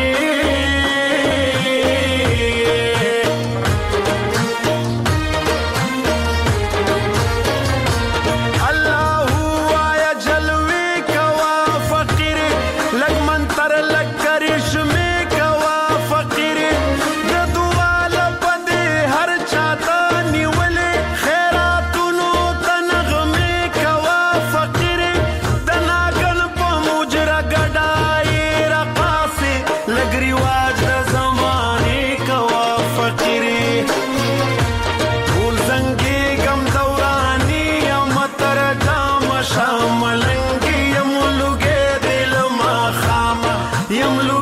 کوا يملو